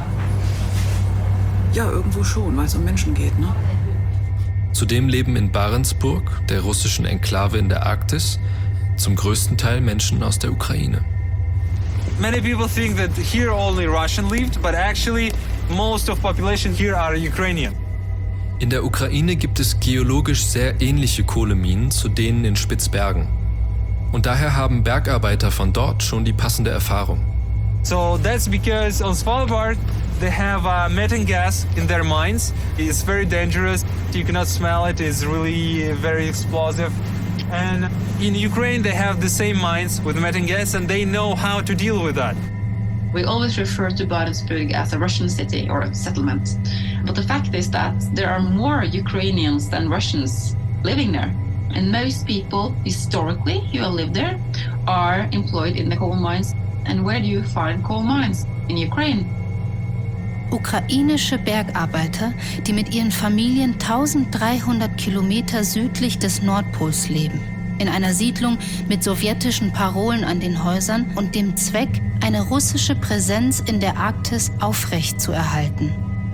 Ja, irgendwo schon, weil es um Menschen geht, ne? Zudem leben in Barentsburg, der russischen Enklave in der Arktis, zum größten Teil Menschen aus der Ukraine. Many people think that here only Russian lived, but actually most of population here are Ukrainian. In der Ukraine gibt es geologisch sehr ähnliche Kohleminen zu denen in Spitzbergen. Und daher haben Bergarbeiter von dort schon die passende Erfahrung. So that's because on Svalbard they have methane gas in their mines. It's very dangerous. You cannot smell it. It's really very explosive. And in Ukraine they have the same mines with methane gas and they know how to deal with that. We always refer to Barentsburg as a Russian city or a settlement. But the fact is that there are more Ukrainians than Russians living there. And most people, historically, who have lived there, are employed in the coal mines. And where do you find coal mines? In Ukraine. Ukrainische Bergarbeiter, die mit ihren Familien 1300 Kilometer südlich des Nordpols leben. In einer Siedlung mit sowjetischen Parolen an den Häusern und dem Zweck, eine russische Präsenz in der Arktis aufrechtzuerhalten.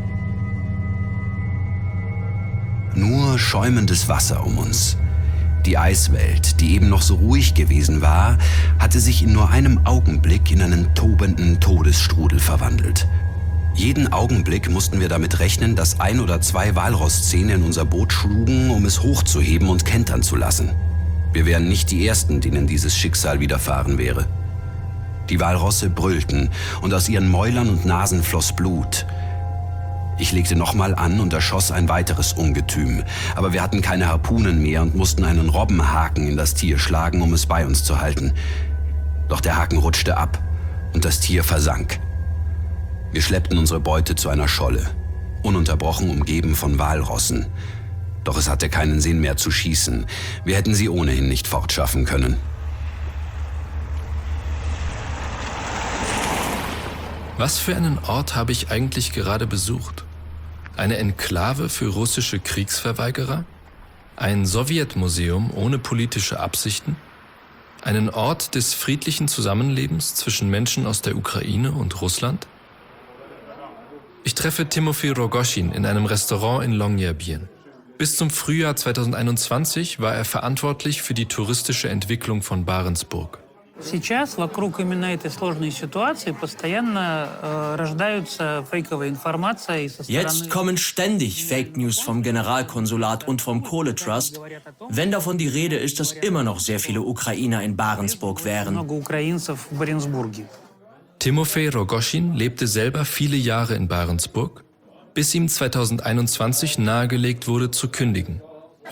Nur schäumendes Wasser um uns. Die Eiswelt, die eben noch so ruhig gewesen war, hatte sich in nur einem Augenblick in einen tobenden Todesstrudel verwandelt. Jeden Augenblick mussten wir damit rechnen, dass 1 oder 2 Walrosszähne in unser Boot schlugen, um es hochzuheben und kentern zu lassen. Wir wären nicht die Ersten, denen dieses Schicksal widerfahren wäre. Die Walrosse brüllten und aus ihren Mäulern und Nasen floss Blut. Ich legte nochmal an und erschoss ein weiteres Ungetüm, aber wir hatten keine Harpunen mehr und mussten einen Robbenhaken in das Tier schlagen, um es bei uns zu halten. Doch der Haken rutschte ab und das Tier versank. Wir schleppten unsere Beute zu einer Scholle, ununterbrochen umgeben von Walrossen. Doch es hatte keinen Sinn mehr zu schießen. Wir hätten sie ohnehin nicht fortschaffen können. Was für einen Ort habe ich eigentlich gerade besucht? Eine Enklave für russische Kriegsverweigerer? Ein Sowjetmuseum ohne politische Absichten? Einen Ort des friedlichen Zusammenlebens zwischen Menschen aus der Ukraine und Russland? Ich treffe Timofei Rogoschin in einem Restaurant in Longyearbyen. Bis zum Frühjahr 2021 war er verantwortlich für die touristische Entwicklung von Barentsburg. Сейчас вокруг именно этой сложной ситуации постоянно рождаются фейковые информации со стороны... Jetzt kommen ständig Fake News vom Generalkonsulat und vom Kohletrust, wenn davon die Rede ist, dass immer noch sehr viele Ukrainer in Barentsburg wären. Timofei Rogoschin lebte selber viele Jahre in Barentsburg, bis ihm 2021 nahegelegt wurde, zu kündigen.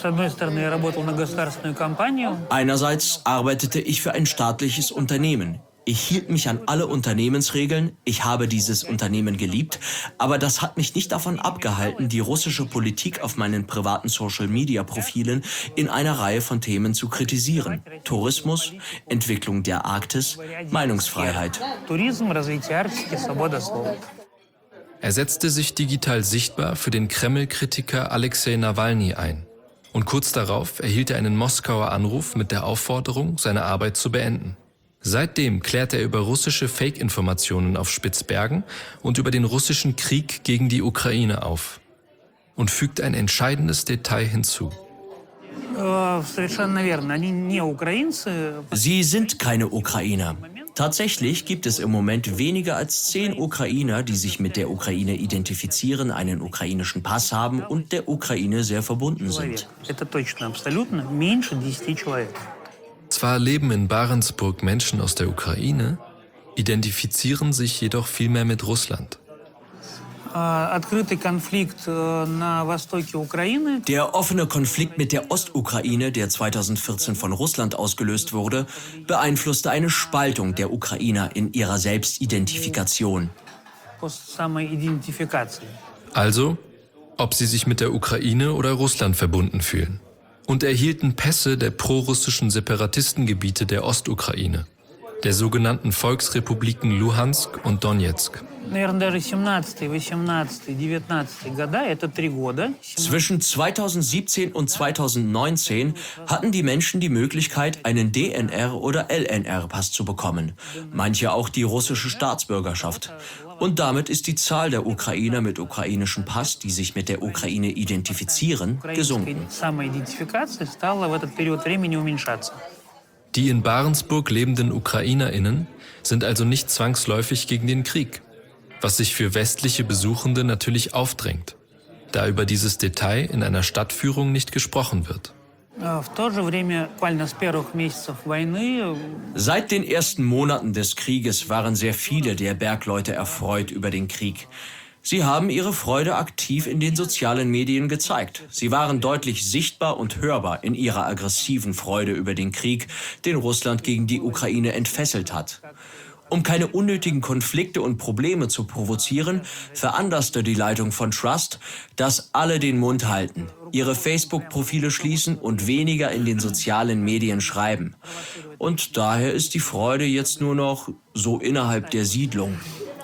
Einerseits arbeitete ich für ein staatliches Unternehmen. Ich hielt mich an alle Unternehmensregeln, ich habe dieses Unternehmen geliebt, aber das hat mich nicht davon abgehalten, die russische Politik auf meinen privaten Social-Media-Profilen in einer Reihe von Themen zu kritisieren. Tourismus, Entwicklung der Arktis, Meinungsfreiheit. Er setzte sich digital sichtbar für den Kreml-Kritiker Alexei Nawalny ein. Und kurz darauf erhielt er einen Moskauer Anruf mit der Aufforderung, seine Arbeit zu beenden. Seitdem klärt er über russische Fake-Informationen auf Spitzbergen und über den russischen Krieg gegen die Ukraine auf. Und fügt ein entscheidendes Detail hinzu. Sie sind keine Ukrainer. Tatsächlich gibt es im Moment weniger als 10 Ukrainer, die sich mit der Ukraine identifizieren, einen ukrainischen Pass haben und der Ukraine sehr verbunden sind. Zwar leben in Barentsburg Menschen aus der Ukraine, identifizieren sich jedoch viel mehr mit Russland. Der offene Konflikt mit der Ostukraine, der 2014 von Russland ausgelöst wurde, beeinflusste eine Spaltung der Ukrainer in ihrer Selbstidentifikation. Also, ob sie sich mit der Ukraine oder Russland verbunden fühlen. Und erhielten Pässe der prorussischen Separatistengebiete der Ostukraine. der sogenannten Volksrepubliken Luhansk und Donetsk. Zwischen 2017 und 2019 hatten die Menschen die Möglichkeit, einen DNR- oder LNR-Pass zu bekommen. Manche auch die russische Staatsbürgerschaft. Und damit ist die Zahl der Ukrainer mit ukrainischem Pass, die sich mit der Ukraine identifizieren, gesunken. Die in Barentsburg lebenden UkrainerInnen sind also nicht zwangsläufig gegen den Krieg, was sich für westliche Besuchende natürlich aufdrängt, da über dieses Detail in einer Stadtführung nicht gesprochen wird. Seit den ersten Monaten des Krieges waren sehr viele der Bergleute erfreut über den Krieg. Sie haben ihre Freude aktiv in den sozialen Medien gezeigt. Sie waren deutlich sichtbar und hörbar in ihrer aggressiven Freude über den Krieg, den Russland gegen die Ukraine entfesselt hat. Um keine unnötigen Konflikte und Probleme zu provozieren, veranlasste die Leitung von Trust, dass alle den Mund halten, ihre Facebook-Profile schließen und weniger in den sozialen Medien schreiben. Und daher ist die Freude jetzt nur noch so innerhalb der Siedlung.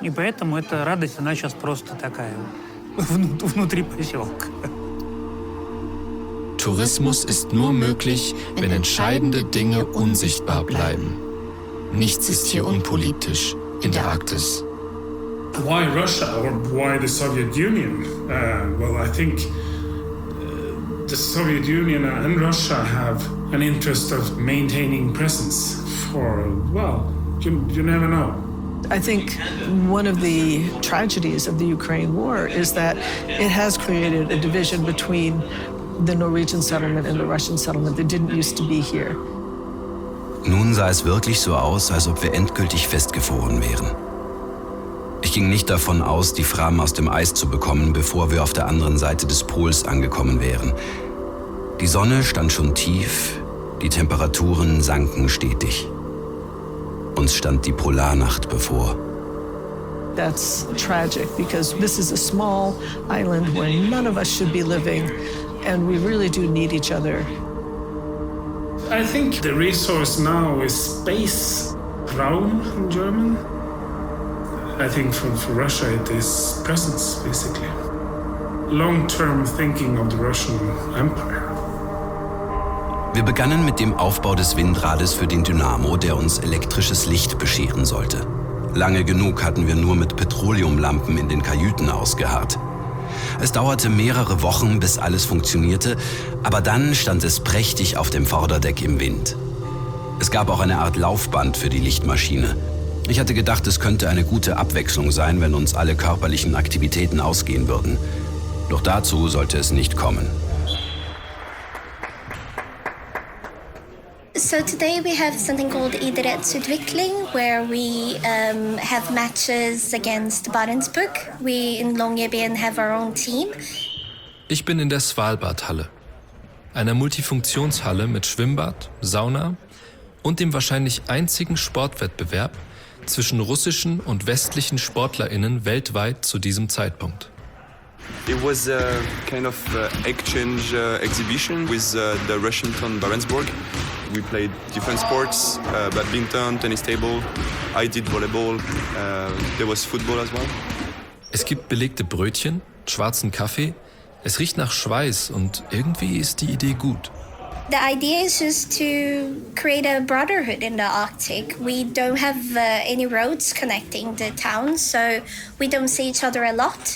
Tourismus ist nur möglich, wenn entscheidende Dinge unsichtbar bleiben. Nichts ist hier unpolitisch in der Arktis. Why Russia or why the Soviet Union? Well, I think the Soviet Union and Russia have an interest of maintaining presence for, well, you never know. I think one of the tragedies of the Ukraine war is that it has created a division between the Norwegian settlement and the Russian settlement that didn't used to be here. Nun sah es wirklich so aus, als ob wir endgültig festgefroren wären. Ich ging nicht davon aus, die Fram aus dem Eis zu bekommen, bevor wir auf der anderen Seite des Pols angekommen wären. Die Sonne stand schon tief, die Temperaturen sanken stetig. Uns stand die Polarnacht bevor. That's tragic because this is a small island where none of us should be living and we really do need each other. I think the resource now is space, Raum in German. I think for Russia it is presence, basically. Long-term thinking of the Russian Empire. Wir begannen mit dem Aufbau des Windrades für den Dynamo, der uns elektrisches Licht bescheren sollte. Lange genug hatten wir nur mit Petroleumlampen in den Kajüten ausgeharrt. Es dauerte mehrere Wochen, bis alles funktionierte, aber dann stand es prächtig auf dem Vorderdeck im Wind. Es gab auch eine Art Laufband für die Lichtmaschine. Ich hatte gedacht, es könnte eine gute Abwechslung sein, wenn uns alle körperlichen Aktivitäten ausgehen würden. Doch dazu sollte es nicht kommen. So today we have something called Idrettsutvikling, where we have matches against Barentsburg. We in Longyearbyen have our own team. Ich bin in der Svalbard-Halle, einer Multifunktionshalle mit Schwimmbad, Sauna und dem wahrscheinlich einzigen Sportwettbewerb zwischen russischen und westlichen SportlerInnen weltweit zu diesem Zeitpunkt. It was a kind of exchange exhibition with the Russian town Barentsburg. We played different sports, badminton, tennis table. I did volleyball. There was football as well. Es gibt belegte Brötchen, schwarzen Kaffee. Es riecht nach Schweiß und irgendwie ist die Idee gut. The idea is just to create a brotherhood in the Arctic. We don't have any roads connecting the towns, so we don't see each other a lot.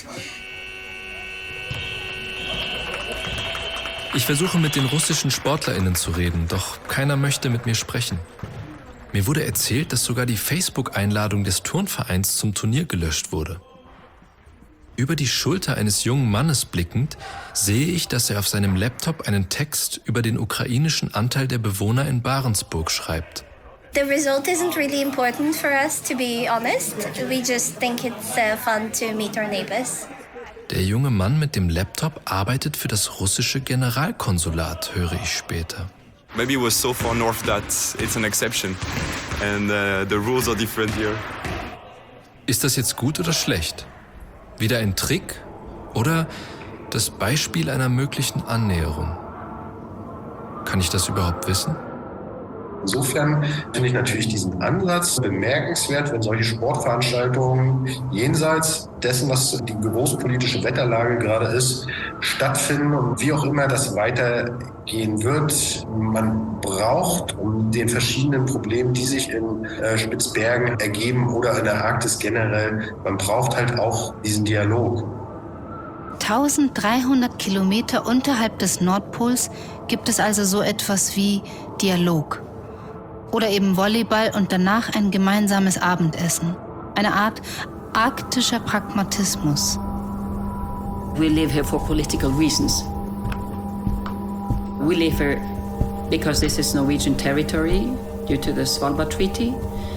Ich versuche mit den russischen SportlerInnen zu reden, doch keiner möchte mit mir sprechen. Mir wurde erzählt, dass sogar die Facebook-Einladung des Turnvereins zum Turnier gelöscht wurde. Über die Schulter eines jungen Mannes blickend, sehe ich, dass er auf seinem Laptop einen Text über den ukrainischen Anteil der Bewohner in Barentsburg schreibt. The result isn't really important for us, to be honest. We just think it's fun to meet our neighbors. Der junge Mann mit dem Laptop arbeitet für das russische Generalkonsulat, höre ich später. Maybe it was so far north that it's an exception and the rules are different here. Ist das jetzt gut oder schlecht? Wieder ein Trick oder das Beispiel einer möglichen Annäherung? Kann ich das überhaupt wissen? Insofern finde ich natürlich diesen Ansatz bemerkenswert, wenn solche Sportveranstaltungen jenseits dessen, was die großpolitische Wetterlage gerade ist, stattfinden und wie auch immer das weitergehen wird. Man braucht, um den verschiedenen Problemen, die sich in Spitzbergen ergeben oder in der Arktis generell, man braucht halt auch diesen Dialog. 1300 Kilometer unterhalb des Nordpols gibt es also so etwas wie Dialog. Oder eben Volleyball und danach ein gemeinsames Abendessen. Eine Art arktischer Pragmatismus. We live here for political reasons. We live here because this is Norwegian territory due to the Svalbard Treaty.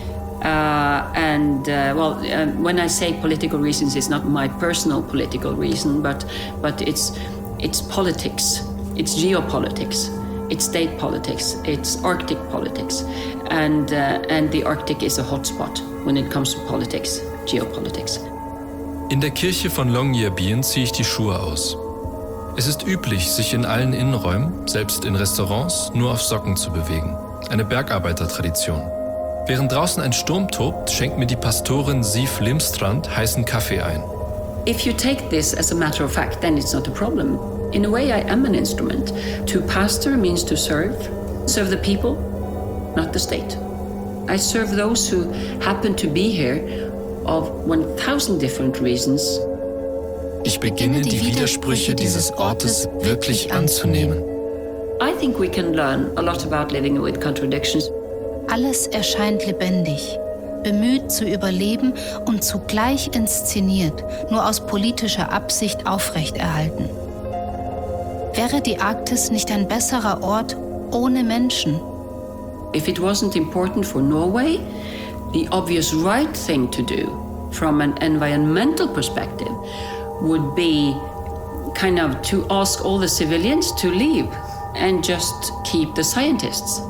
When I say political reasons, it's not my personal political reason, but it's politics, it's geopolitics, it's state politics, it's Arctic politics, and the Arctic is a hotspot when it comes to politics, geopolitics. In der Kirche von Longyearbyen ziehe ich die Schuhe aus. Es ist üblich, sich in allen Innenräumen, selbst in Restaurants, nur auf Socken zu bewegen. Eine Bergarbeitertradition. Während draußen ein Sturm tobt, schenkt mir die Pastorin Siv Limstrand heißen Kaffee ein. If you take this as a matter of fact, then it's not a problem. In a way, I am an instrument. To pastor means to serve the people, not the state. I serve those who happen to be here of 1000 different reasons. Ich beginne die Widersprüche dieses Ortes wirklich anzunehmen. I think we can learn a lot about living with contradictions. Alles erscheint lebendig, bemüht zu überleben und zugleich inszeniert, nur aus politischer Absicht aufrechterhalten. Wäre die Arktis nicht ein besserer Ort ohne Menschen? If it wasn't important for Norway, the obvious right thing to do from an environmental perspective would be kind of to ask all the civilians to leave and just keep the scientists.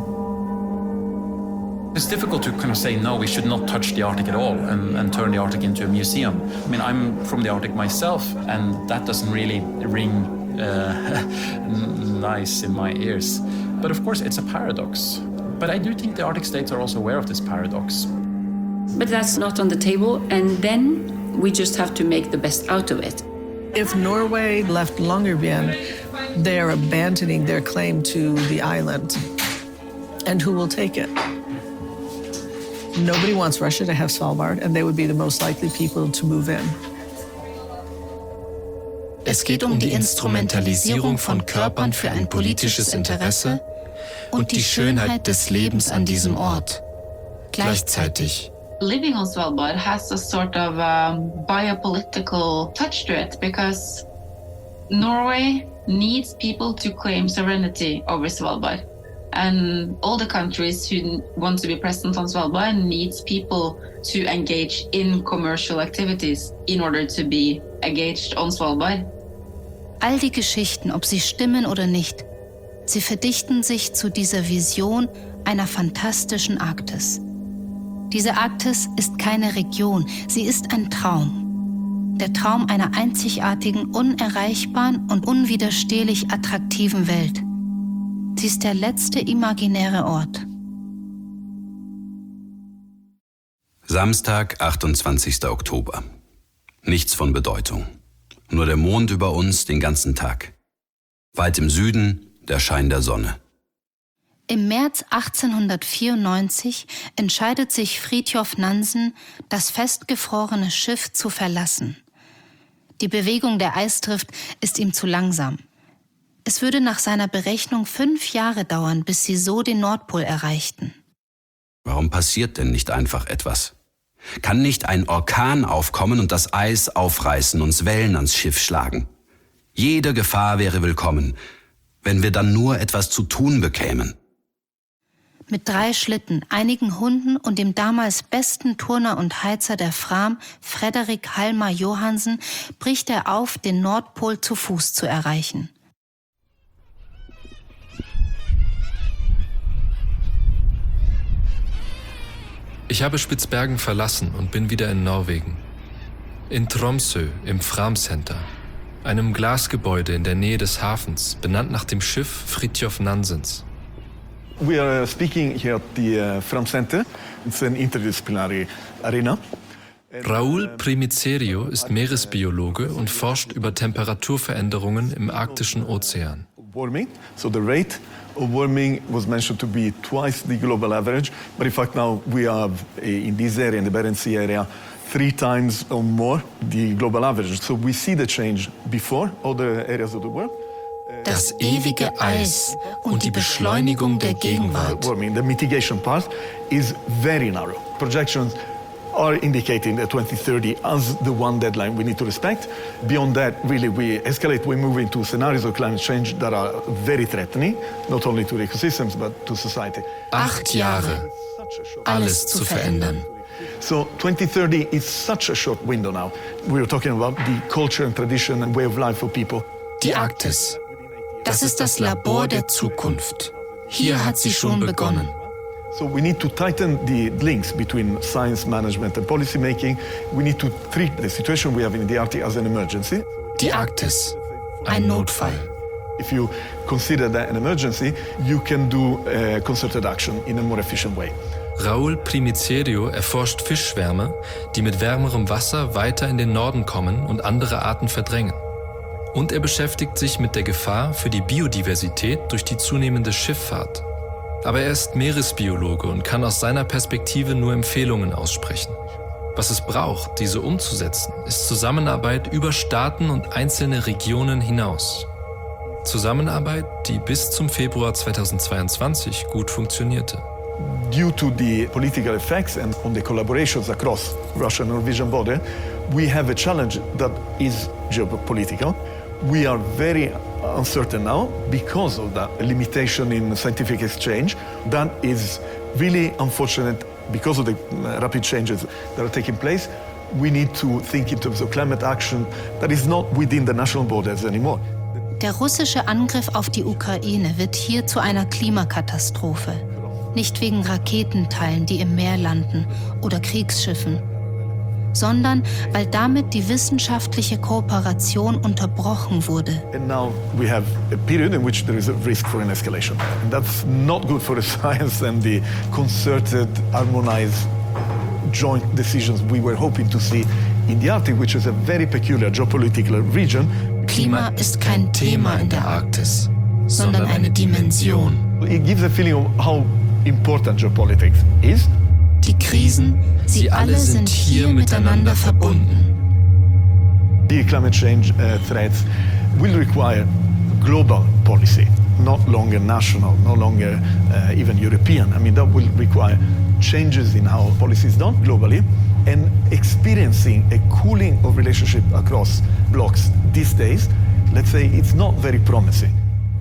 It's difficult to kind of say, no, we should not touch the Arctic at all and turn the Arctic into a museum. I mean, I'm from the Arctic myself, and that doesn't really ring nice in my ears. But of course, it's a paradox. But I do think the Arctic states are also aware of this paradox. But that's not on the table, and then we just have to make the best out of it. If Norway left Longyearbyen, they're abandoning their claim to the island. And who will take it? Nobody wants Russia to have Svalbard, and they would be the most likely people to move in. Es geht um die Instrumentalisierung von Körpern für ein politisches Interesse und die Schönheit des Lebens an diesem Ort. Gleichzeitig. Living on Svalbard has a sort of biopolitical touch to it because Norway needs people to claim sovereignty over Svalbard. And all the countries who want to be present on Svalbard needs people to engage in commercial activities in order to be engaged on Svalbard. All die Geschichten, ob sie stimmen oder nicht, sie verdichten sich zu dieser Vision einer fantastischen Arktis. Diese Arktis ist keine Region, sie ist ein Traum. Der Traum einer einzigartigen, unerreichbaren und unwiderstehlich attraktiven Welt. Sie ist der letzte imaginäre Ort. Samstag, 28. Oktober. Nichts von Bedeutung. Nur der Mond über uns den ganzen Tag. Weit im Süden der Schein der Sonne. Im März 1894 entscheidet sich Fridtjof Nansen, das festgefrorene Schiff zu verlassen. Die Bewegung der Eisdrift ist ihm zu langsam. Es würde nach seiner Berechnung 5 Jahre dauern, bis sie so den Nordpol erreichten. Warum passiert denn nicht einfach etwas? Kann nicht ein Orkan aufkommen und das Eis aufreißen, uns Wellen ans Schiff schlagen? Jede Gefahr wäre willkommen, wenn wir dann nur etwas zu tun bekämen. Mit 3 Schlitten, einigen Hunden und dem damals besten Turner und Heizer der Fram, Frederik Halmar Johansen, bricht er auf, den Nordpol zu Fuß zu erreichen. Ich habe Spitzbergen verlassen und bin wieder in Norwegen. In Tromsø im Fram Center, einem Glasgebäude in der Nähe des Hafens, benannt nach dem Schiff Fridtjof Nansens. We are speaking here at the Fram Center. It's an interdisciplinary arena. Raúl Primicerio ist Meeresbiologe und forscht über Temperaturveränderungen im arktischen Ozean. Warming. So the rate of warming was mentioned to be twice the global average, but in fact now we have in this area, in the Barents Sea area, 3 times or more the global average. So we see the change before other areas of the world. Das ewige Eis und die Beschleunigung der Gegenwart. The mitigation part is very narrow. Projections are indicating that 2030 as the one deadline we need to respect. Beyond that, really, we escalate, we move into scenarios of climate change that are very threatening, not only to the ecosystems, but to society. 8 Jahre, alles zu verändern. So 2030 is such a short window now. We were talking about the culture and tradition and way of life for people. Die Arktis. Das ist das Labor der Zukunft. Hier hat sie schon begonnen. So we need to tighten the links between science management and policy making. We need to treat the situation we have in the Arctic as an emergency. Die Arktis, ein Notfall. If you consider that an emergency, you can do concerted action in a more efficient way. Raúl Primicerio erforscht Fischschwärme, die mit wärmerem Wasser weiter in den Norden kommen und andere Arten verdrängen. Und er beschäftigt sich mit der Gefahr für die Biodiversität durch die zunehmende Schifffahrt. Aber er ist Meeresbiologe und kann aus seiner Perspektive nur Empfehlungen aussprechen. Was es braucht, diese umzusetzen, ist Zusammenarbeit über Staaten und einzelne Regionen hinaus. Zusammenarbeit, die bis zum Februar 2022 gut funktionierte. Due to the political effects and on the collaborations across Russian-Norwegian border, we have a challenge that is geopolitical. We are very uncertain now because of that limitation in scientific exchange. That is really unfortunate because of the rapid changes that are taking place. We need to think in terms of climate action that is not within the national borders anymore. Der russische Angriff auf die Ukraine wird hier zu einer Klimakatastrophe. Nicht wegen Raketenteilen, die im Meer landen, oder Kriegsschiffen, sondern weil damit die wissenschaftliche Kooperation unterbrochen wurde. And now we have a period in which there is a risk for an escalation. And that's not good for the science and the concerted, harmonized, joint decisions we were hoping to see in the Arctic, which is a very peculiar geopolitical region. Klima ist kein Thema in der Arktis, sondern eine Dimension. It gives a feeling of how important geopolitics is. Die Krisen, sie alle sind hier miteinander verbunden. The climate change threats will require global policy, not longer national, no longer even European. I mean, that will require changes in how policy is done globally, and experiencing a cooling of relationship across blocks these days, let's say it's not very promising.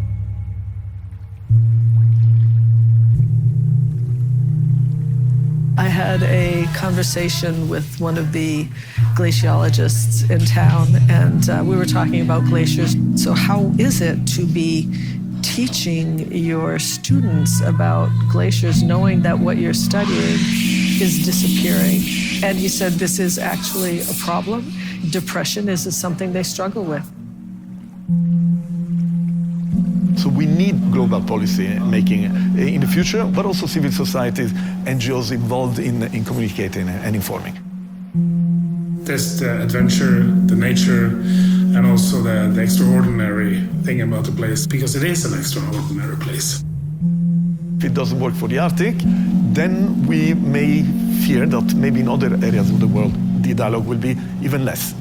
I had a conversation with one of the glaciologists in town, and we were talking about glaciers. So how is it to be teaching your students about glaciers, knowing that what you're studying is disappearing? And he said this is actually a problem. Depression is something they struggle with. So we need global policy making in the future, but also civil societies, NGOs involved in communicating and informing. There's the adventure, the nature, and also the extraordinary thing about the place, because it is an extraordinary place. If it doesn't work for the Arctic, then we may fear that maybe in other areas of the world the dialogue will be even less.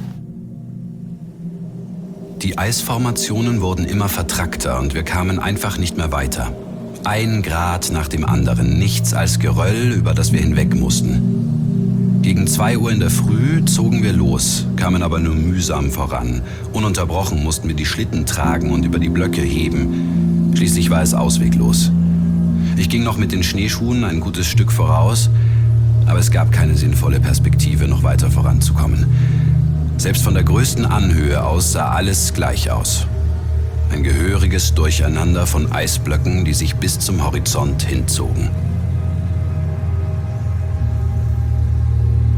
Die Eisformationen wurden immer vertrackter und wir kamen einfach nicht mehr weiter. 1 Grad nach dem anderen, nichts als Geröll, über das wir hinweg mussten. Gegen 2 Uhr in der Früh zogen wir los, kamen aber nur mühsam voran. Ununterbrochen mussten wir die Schlitten tragen und über die Blöcke heben. Schließlich war es ausweglos. Ich ging noch mit den Schneeschuhen ein gutes Stück voraus, aber es gab keine sinnvolle Perspektive, noch weiter voranzukommen. Selbst von der größten Anhöhe aus sah alles gleich aus. Ein gehöriges Durcheinander von Eisblöcken, die sich bis zum Horizont hinzogen. Nach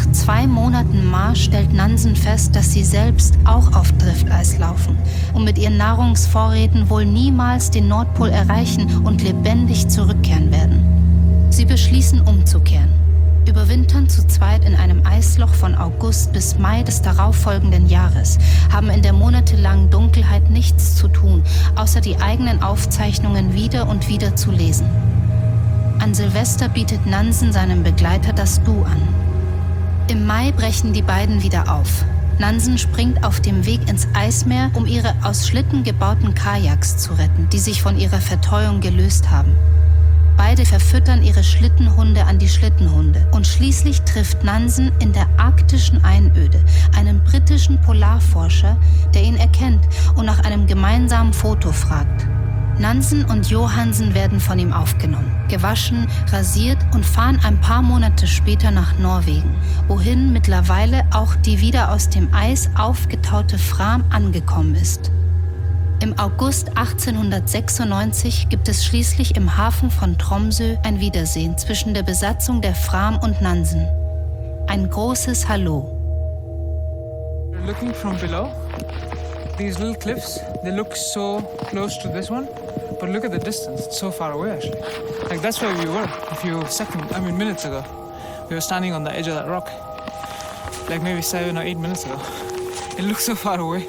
Nach 2 Monaten Marsch stellt Nansen fest, dass sie selbst auch auf Drifteis laufen und mit ihren Nahrungsvorräten wohl niemals den Nordpol erreichen und lebendig zurückkehren werden. Sie beschließen umzukehren, überwintern zu zweit in einem Eisloch von August bis Mai des darauffolgenden Jahres, haben in der monatelangen Dunkelheit nichts zu tun, außer die eigenen Aufzeichnungen wieder und wieder zu lesen. An Silvester bietet Nansen seinem Begleiter das Du an. Im Mai brechen die beiden wieder auf. Nansen springt auf dem Weg ins Eismeer, um ihre aus Schlitten gebauten Kajaks zu retten, die sich von ihrer Verteuung gelöst haben. Beide verfüttern ihre Schlittenhunde an die Schlittenhunde. Und schließlich trifft Nansen in der arktischen Einöde einen britischen Polarforscher, der ihn erkennt und nach einem gemeinsamen Foto fragt. Nansen und Johansen werden von ihm aufgenommen, gewaschen, rasiert und fahren ein paar Monate später nach Norwegen, wohin mittlerweile auch die wieder aus dem Eis aufgetaute Fram angekommen ist. Im August 1896 gibt es schließlich im Hafen von Tromsø ein Wiedersehen zwischen der Besatzung der Fram und Nansen. Ein großes Hallo. Looking from below, these little cliffs, they look so close to this one, but look at the distance, it's so far away actually. Like that's where we were minutes ago. We were standing on the edge of that rock, like maybe 7 or 8 minutes ago. It looks so far away.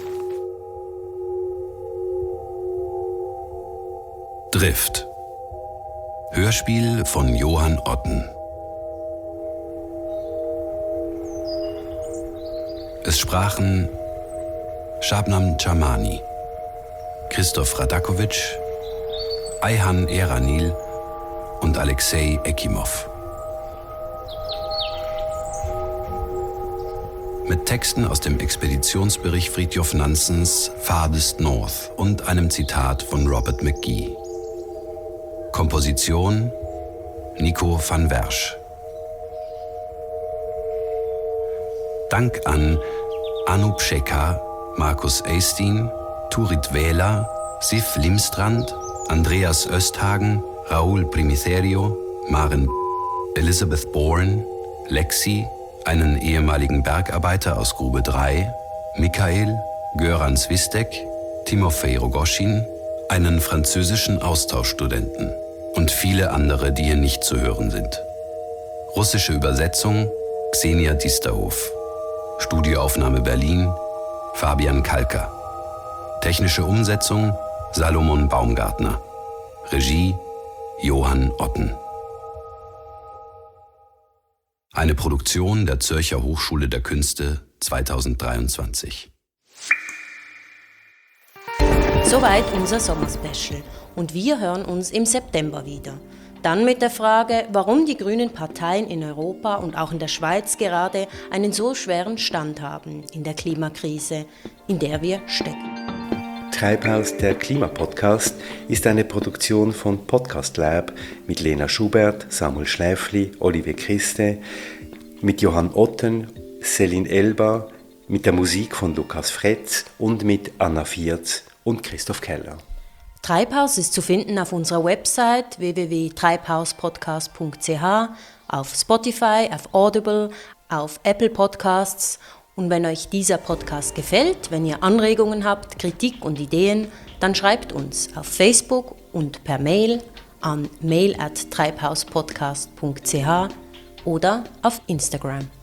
Drift. Hörspiel von Johann Otten. Es sprachen Shabnam Chamani, Christoph Radakovic, Ayhan Eranil und Alexei Ekimov. Mit Texten aus dem Expeditionsbericht Fridtjof Nansens Farthest North und einem Zitat von Robert McGee. Komposition Nico van Wersch. Dank an Anup Shekhar, Markus Eystin, Turit Wähler, Sif Limstrand, Andreas Östhagen, Raúl Primitherio, Maren, Elizabeth Bourne, Lexi, einen ehemaligen Bergarbeiter aus Grube 3, Michael, Göran Swistek, Timofej Rogoschin, einen französischen Austauschstudenten und viele andere, die hier nicht zu hören sind. Russische Übersetzung Xenia Disterhof. Studioaufnahme Berlin Fabian Kalker. Technische Umsetzung Salomon Baumgartner. Regie Johann Otten. Eine Produktion der Zürcher Hochschule der Künste 2023. Soweit unser Sommerspecial. Und wir hören uns im September wieder. Dann mit der Frage, warum die grünen Parteien in Europa und auch in der Schweiz gerade einen so schweren Stand haben in der Klimakrise, in der wir stecken. Treibhaus, der Klimapodcast, ist eine Produktion von Podcast Lab mit Lena Schubert, Samuel Schläfli, Olivier Christe, mit Johann Otten, Céline Elba, mit der Musik von Lukas Fretz und mit Anna Vierz und Christoph Keller. Treibhaus ist zu finden auf unserer Website www.treibhauspodcast.ch, auf Spotify, auf Audible, auf Apple Podcasts. Und wenn euch dieser Podcast gefällt, wenn ihr Anregungen habt, Kritik und Ideen, dann schreibt uns auf Facebook und per Mail an mail@treibhauspodcast.ch oder auf Instagram.